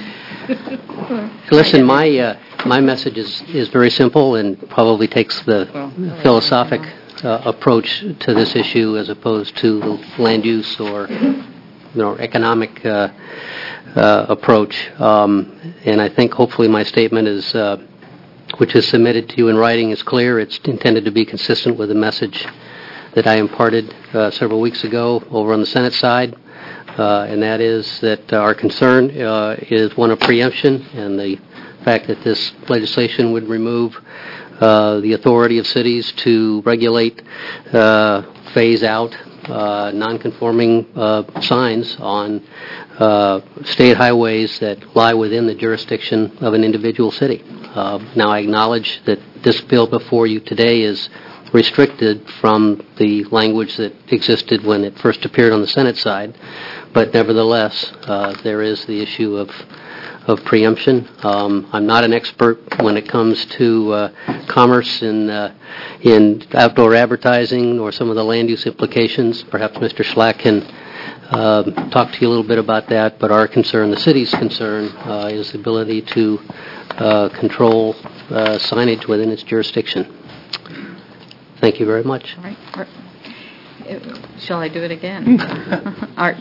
listen, my uh, my message is, is very simple and probably takes the philosophic uh, approach to this issue as opposed to the land use or you know economic uh, uh, approach. Um, and I think hopefully my statement is. Uh, which is submitted to you in writing is clear. It's intended to be consistent with the message that I imparted uh, several weeks ago over on the Senate side, uh, and that is that our concern uh, is one of preemption and the fact that this legislation would remove uh, the authority of cities to regulate, uh, phase out uh, non-conforming uh, signs on uh, state highways that lie within the jurisdiction of an individual city. Uh, now, I acknowledge that this bill before you today is restricted from the language that existed when it first appeared on the Senate side, but nevertheless, uh, there is the issue of of preemption. Um, I'm not an expert when it comes to uh, commerce in uh, in outdoor advertising or some of the land use implications. Perhaps Mister Schlack can uh, talk to you a little bit about that, but our concern, the city's concern, uh, is the ability to uh, control uh, signage within its jurisdiction. Thank you very much. All right. Art. Uh, Shall I do it again? Art.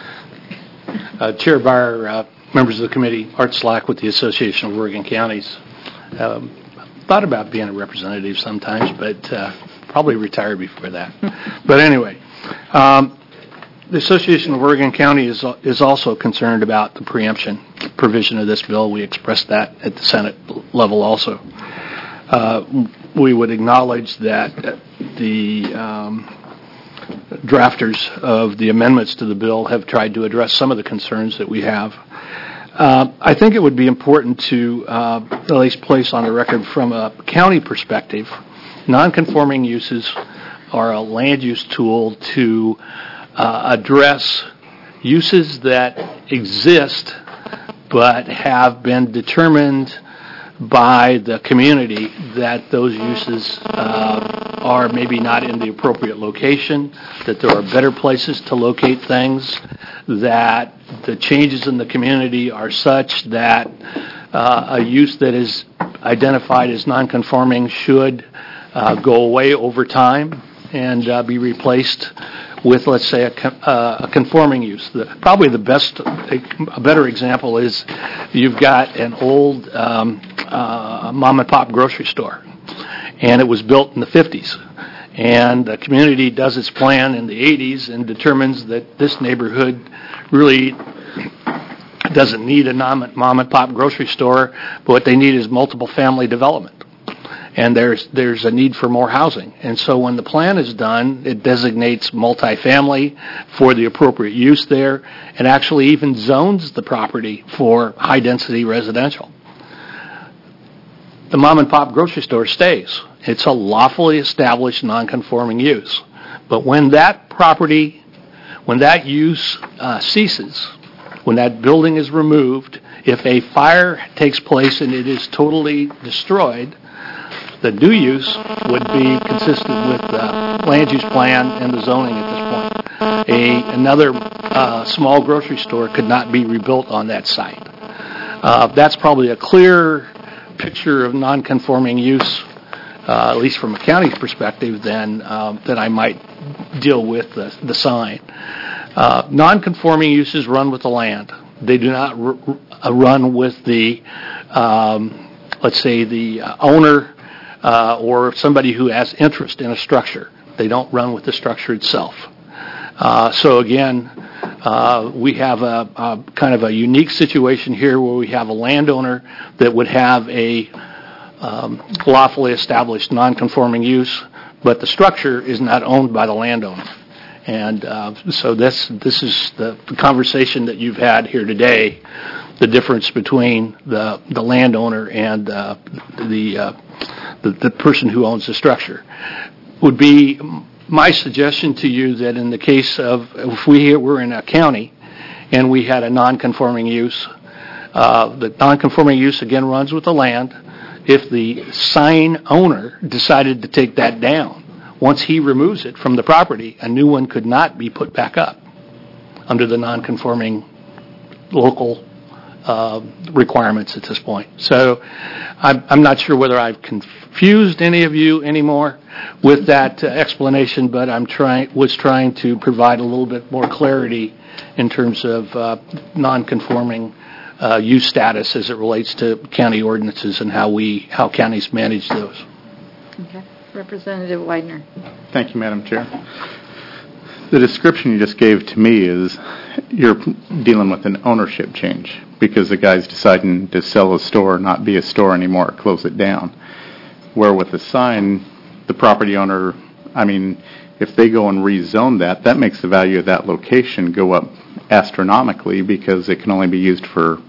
Uh, Chair Byer, uh, members of the committee, Art Schlack with the Association of Oregon Counties. Um, thought about being a representative sometimes, but uh, probably retired before that. But anyway, um, the Association of Oregon County is is also concerned about the preemption provision of this bill. We expressed that at the Senate level also. Uh, we would acknowledge that the um, drafters of the amendments to the bill have tried to address some of the concerns that we have. Uh, I think it would be important to uh, at least place on the record from a county perspective, non-conforming uses are a land use tool to uh, address uses that exist but have been determined by the community that those uses uh, are maybe not in the appropriate location, that there are better places to locate things, that the changes in the community are such that uh, a use that is identified as non-conforming should uh, go away over time and uh, be replaced with, let's say, a, uh, a conforming use. The, probably the best, a better example is you've got an old um, uh, mom and pop grocery store, and it was built in the fifties. And the community does its plan in the eighties and determines that this neighborhood really doesn't need a mom and pop grocery store, but what they need is multiple family development. And there's there's a need for more housing. And so when the plan is done, it designates multifamily for the appropriate use there and actually even zones the property for high-density residential. the mom and pop grocery store stays. It's a lawfully established non-conforming use. But when that property, when that use uh, ceases, when that building is removed, if a fire takes place and it is totally destroyed, the new use would be consistent with the land use plan and the zoning at this point. A, another uh, small grocery store could not be rebuilt on that site. Uh, that's probably a clear picture of non-conforming use, uh, at least from a county's perspective, than uh, that I might deal with the, the sign. Uh, non-conforming uses run with the land. They do not r- r- run with the, um, let's say, the uh, owner uh, or somebody who has interest in a structure. They don't run with the structure itself. Uh, so again, uh, we have a, a kind of a unique situation here where we have a landowner that would have a um, lawfully established non-conforming use, but the structure is not owned by the landowner. And uh, so this this is the, the conversation that you've had here today, the difference between the the landowner and uh, the, uh, the the person who owns the structure. Would be my suggestion to you that in the case of if we were in a county and we had a non-conforming use, uh, the non-conforming use again runs with the land. If the sign owner decided to take that down, once he removes it from the property, a new one could not be put back up under the non-conforming local uh, requirements at this point. So I'm, I'm not sure whether I've confused any of you anymore with that uh, explanation, but I'm trying was trying to provide a little bit more clarity in terms of uh, non-conforming uh, use status as it relates to county ordinances and how we how counties manage those. Okay. Representative Widener. Thank you, Madam Chair. The description you just gave to me is you're dealing with an ownership change because the guy's deciding to sell a store, not be a store anymore, close it down. Where with the sign, the property owner, I mean, if they go and rezone that, that makes the value of that location go up astronomically because it can only be used for,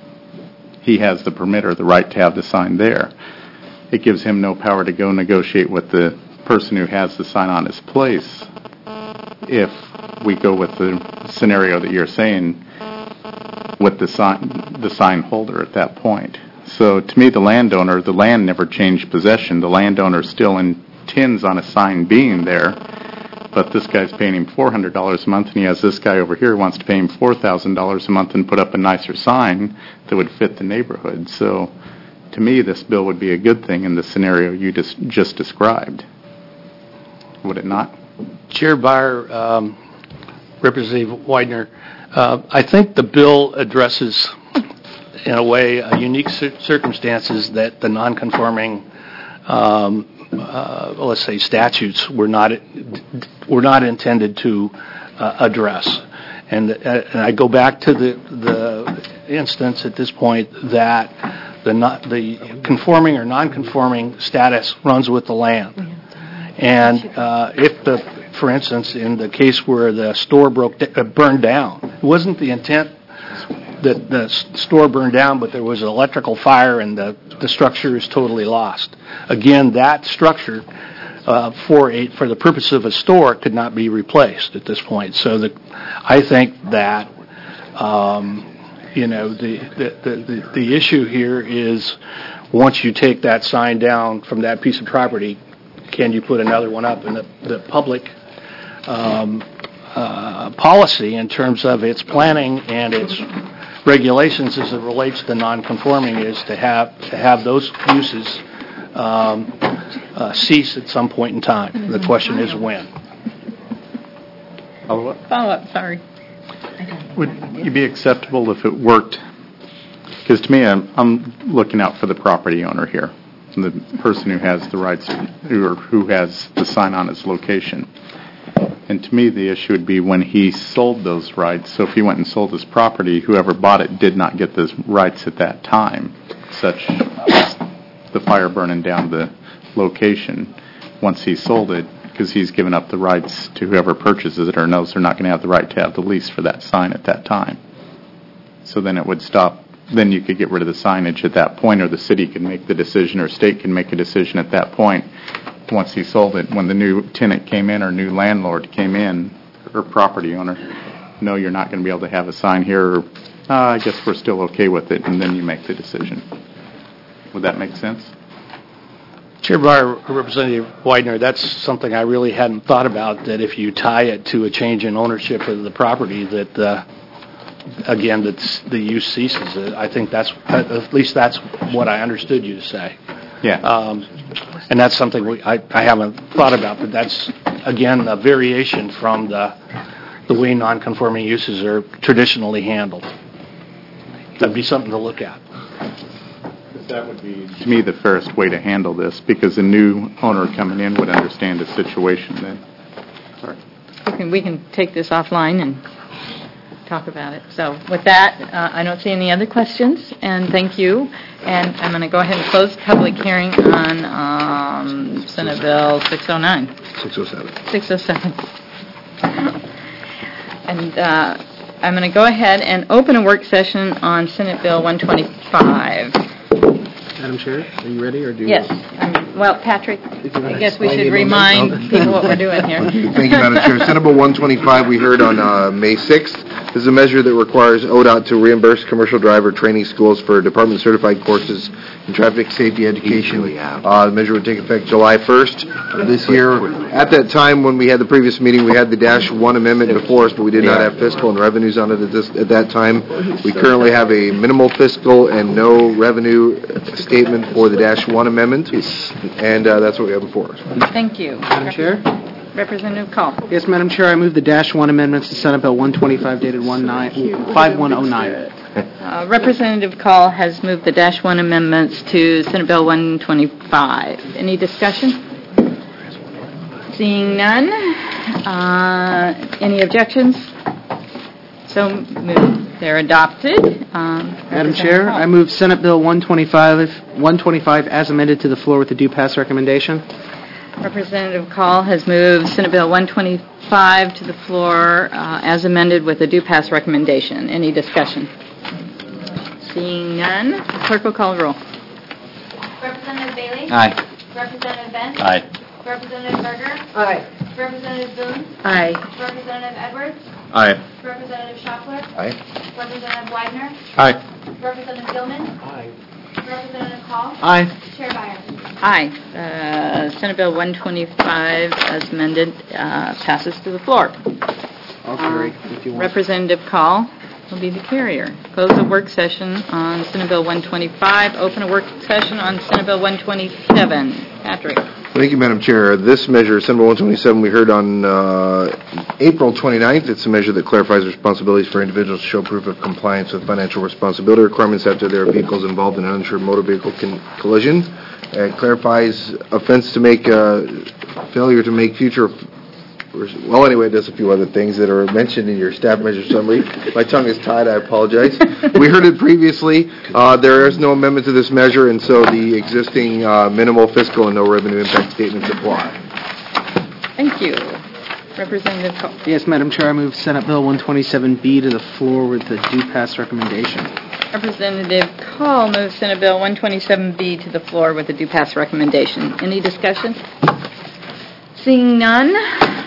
he has the permit or the right to have the sign there. It gives him no power to go negotiate with the person who has the sign on his place if we go with the scenario that you're saying with the sign, the sign holder at that point. So to me, the landowner, the land never changed possession. The landowner still intends on a sign being there, but this guy's paying him four hundred dollars a month, and he has this guy over here who wants to pay him four thousand dollars a month and put up a nicer sign that would fit the neighborhood. So to me, this bill would be a good thing in the scenario you just, just described. Would it not? Chair Beyer, um, Representative Widener, uh, I think the bill addresses, in a way, uh, unique cir- circumstances that the non-conforming, um, uh, let's say, statutes were not were not intended to uh, address. And, uh, and I go back to the the instance at this point that the not, the conforming or non-conforming status runs with the land. And uh, if the, for instance, in the case where the store broke uh, burned down, it wasn't the intent that the s- store burned down, but there was an electrical fire and the, the structure is totally lost. Again, that structure uh, for a for the purpose of a store could not be replaced at this point. So the, I think that um, you know the the, the the the issue here is once you take that sign down from that piece of property, can you put another one up? And the, the public um, uh, policy in terms of its planning and its regulations as it relates to non-conforming is to have to have those uses um, uh, cease at some point in time. The question is when. Follow up? Follow up, sorry. Would it be acceptable if it worked? Because to me, I'm, I'm looking out for the property owner here, the person who has the rights, or who has the sign on his location. And to me, the issue would be when he sold those rights. So if he went and sold his property, whoever bought it did not get those rights at that time, such as the fire burning down the location. Once he sold it, because he's given up the rights to whoever purchases it or knows they're not going to have the right to have the lease for that sign at that time. So then it would stop then you could get rid of the signage at that point, or the city can make the decision, or state can make a decision at that point, once he sold it. When the new tenant came in, or new landlord came in, or property owner, no, you're not going to be able to have a sign here, or, uh, I guess we're still okay with it, and then you make the decision. Would that make sense? Chair Bar, Representative Widener, that's something I really hadn't thought about, that if you tie it to a change in ownership of the property, that, uh, again, that the use ceases. I think that's, at least that's what I understood you to say. Yeah. Um, and that's something we, I, I haven't thought about, but that's, again, a variation from the, the way nonconforming uses are traditionally handled. That'd be something to look at. That would be, to me, the fairest way to handle this, because a new owner coming in would understand the situation then. Sorry. We can, we can take this offline and talk about it. So with that, uh, I don't see any other questions, and thank you. And I'm going to go ahead and close the public hearing on um, Senate Bill six oh nine. six oh seven. six oh seven. And uh, I'm going to go ahead and open a work session on Senate Bill one twenty-five. Madam Chair, are you ready, or do you? Yes. Um, well, Patrick, I guess we should explain remind it? people what we're doing here. Thank you, Madam Chair. Senate Bill one twenty-five we heard on uh, May sixth. This is a measure that requires O D O T to reimburse commercial driver training schools for department-certified courses in traffic safety education. Uh, the measure would take effect July first of this year. At that time, when we had the previous meeting, we had the Dash one amendment before us, but we did not have fiscal and revenues on it at, this, at that time. We currently have a minimal fiscal and no revenue statement for the Dash one amendment, and uh, that's what we have before us. Thank you. Madam Chair? Representative Call. Yes, Madam Chair, I move the dash one amendments to Senate Bill one twenty-five dated five one oh nine. Uh, Representative Call has moved the Dash one amendments to Senate Bill one twenty-five. Any discussion? Seeing none. Uh, any objections? So moved. They're adopted. Um, Madam Chair, I move Senate Bill one twenty-five, one twenty-five as amended to the floor with the due pass recommendation. Representative Call has moved Senate Bill one twenty-five to the floor uh, as amended with a due pass recommendation. Any discussion? Seeing none, clerk will call the roll. Representative Bailey? Aye. Representative Benz? Aye. Representative Berger? Aye. Representative Boone? Aye. Representative Edwards? Aye. Representative Schaffler? Aye. Representative Widener? Aye. Representative Gilman? Aye. Representative Hall? Aye. Chair Byer? Aye. Uh, Senate Bill one twenty-five as amended uh, passes to the floor. I'll carry if you want. Representative Call will be the carrier. Close the work session on Senate Bill one twenty-five. Open a work session on Senate Bill one twenty-seven. Patrick. Thank you, Madam Chair. This measure, Senate Bill one twenty-seven, we heard on uh, April twenty-ninth. It's a measure that clarifies responsibilities for individuals to show proof of compliance with financial responsibility requirements after their vehicles involved in an uninsured motor vehicle con- collision. It clarifies offense to make uh, failure to make future. Well, anyway, it does a few other things that are mentioned in your staff measure summary. My tongue is tied. I apologize. We heard it previously. Uh, there is no amendment to this measure, and so the existing uh, minimal fiscal and no revenue impact statements apply. Thank you. Representative Call. Yes, Madam Chair, I move Senate Bill one twenty-seven B to the floor with the due pass recommendation. Representative Call moves Senate Bill one twenty-seven B to the floor with a due pass recommendation. Any discussion? Seeing none.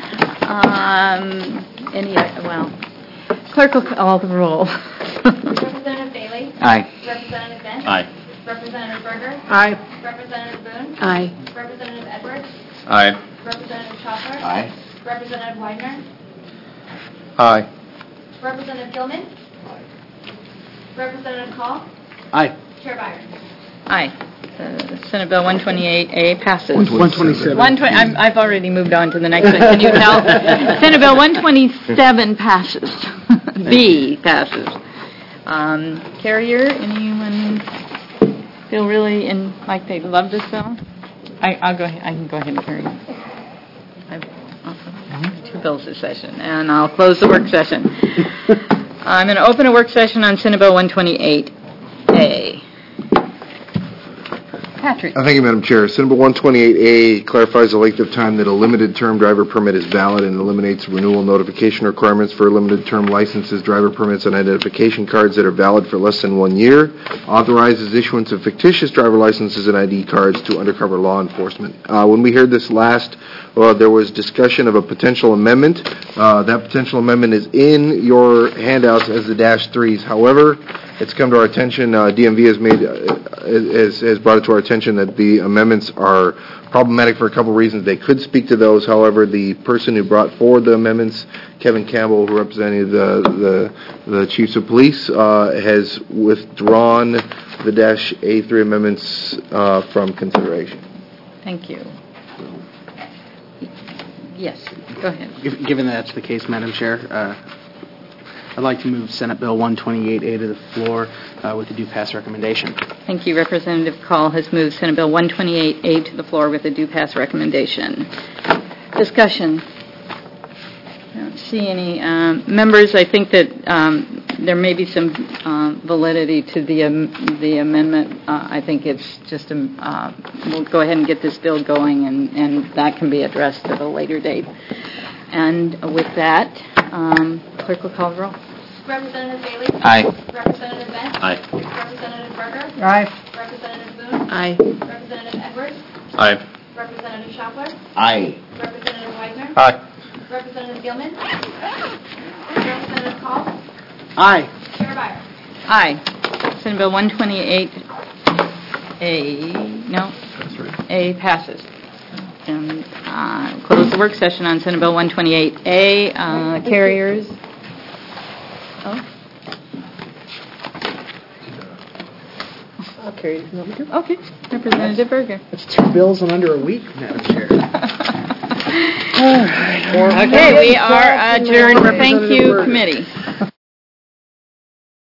Um, any, well, clerk will call the roll. Representative Bailey? Aye. Representative Benz? Aye. Representative Berger? Aye. Representative Boone? Aye. Representative Edwards? Aye. Representative Schaffler? Aye. Representative Widener? Aye. Representative Gilman? Representative Hall? Aye. Chair Byer? Aye. Uh, Senate Bill one twenty-eight A passes. one twenty-seven. one twenty, I'm, I've already moved on to the next one. Can you tell? Senate Bill one twenty-seven passes. B passes. Um, carrier, anyone feel really in like they love this bill? I, I'll go ahead. I can go ahead and carry it. I've also two bills this session, and I'll close the work session. I'm going to open a work session on Senate Bill one twenty-eight A. Patrick. Uh, Thank you, Madam Chair. Senate Bill one twenty-eight A clarifies the length of time that a limited-term driver permit is valid and eliminates renewal notification requirements for limited-term licenses, driver permits, and identification cards that are valid for less than one year, authorizes issuance of fictitious driver licenses and I D cards to undercover law enforcement. Uh, When we heard this last, well, there was discussion of a potential amendment. Uh, That potential amendment is in your handouts as the dash threes. However, it's come to our attention, uh, D M V has made, uh, has, has brought it to our attention that the amendments are problematic for a couple reasons. They could speak to those. However, the person who brought forward the amendments, Kevin Campbell, who represented the, the, the chiefs of police, uh, has withdrawn the dash A three amendments uh, from consideration. Thank you. Yes, go ahead. Giv- Given that's the case, Madam Chair, uh, I'd like to move Senate Bill one twenty-eight A to the floor uh, with a due pass recommendation. Thank you. Representative Call has moved Senate Bill one twenty-eight A to the floor with a due pass recommendation. Discussion. I don't see any. Um, members, I think that um, there may be some uh, validity to the um, the amendment. Uh, I think it's just, a, uh, we'll go ahead and get this bill going, and, and that can be addressed at a later date. And with that, um, clerk will call the roll. Representative Bailey? Aye. Representative Bench? Aye. Representative Berger? Aye. Representative Boone? Aye. Representative Edwards? Aye. Representative Schopler? Aye. Representative Wagner? Aye. Representative Gilman? Representative Call? Aye. Chair Byer? Aye. Senate Bill one twenty-eight A, no? A passes. And uh, close the work session on Senate Bill one twenty-eight A. Uh, carriers. Oh. I'll carry it. You want me to? Okay. Representative Berger. That's two bills in under a week, Madam Chair. Okay, we are adjourned. Thank you, committee.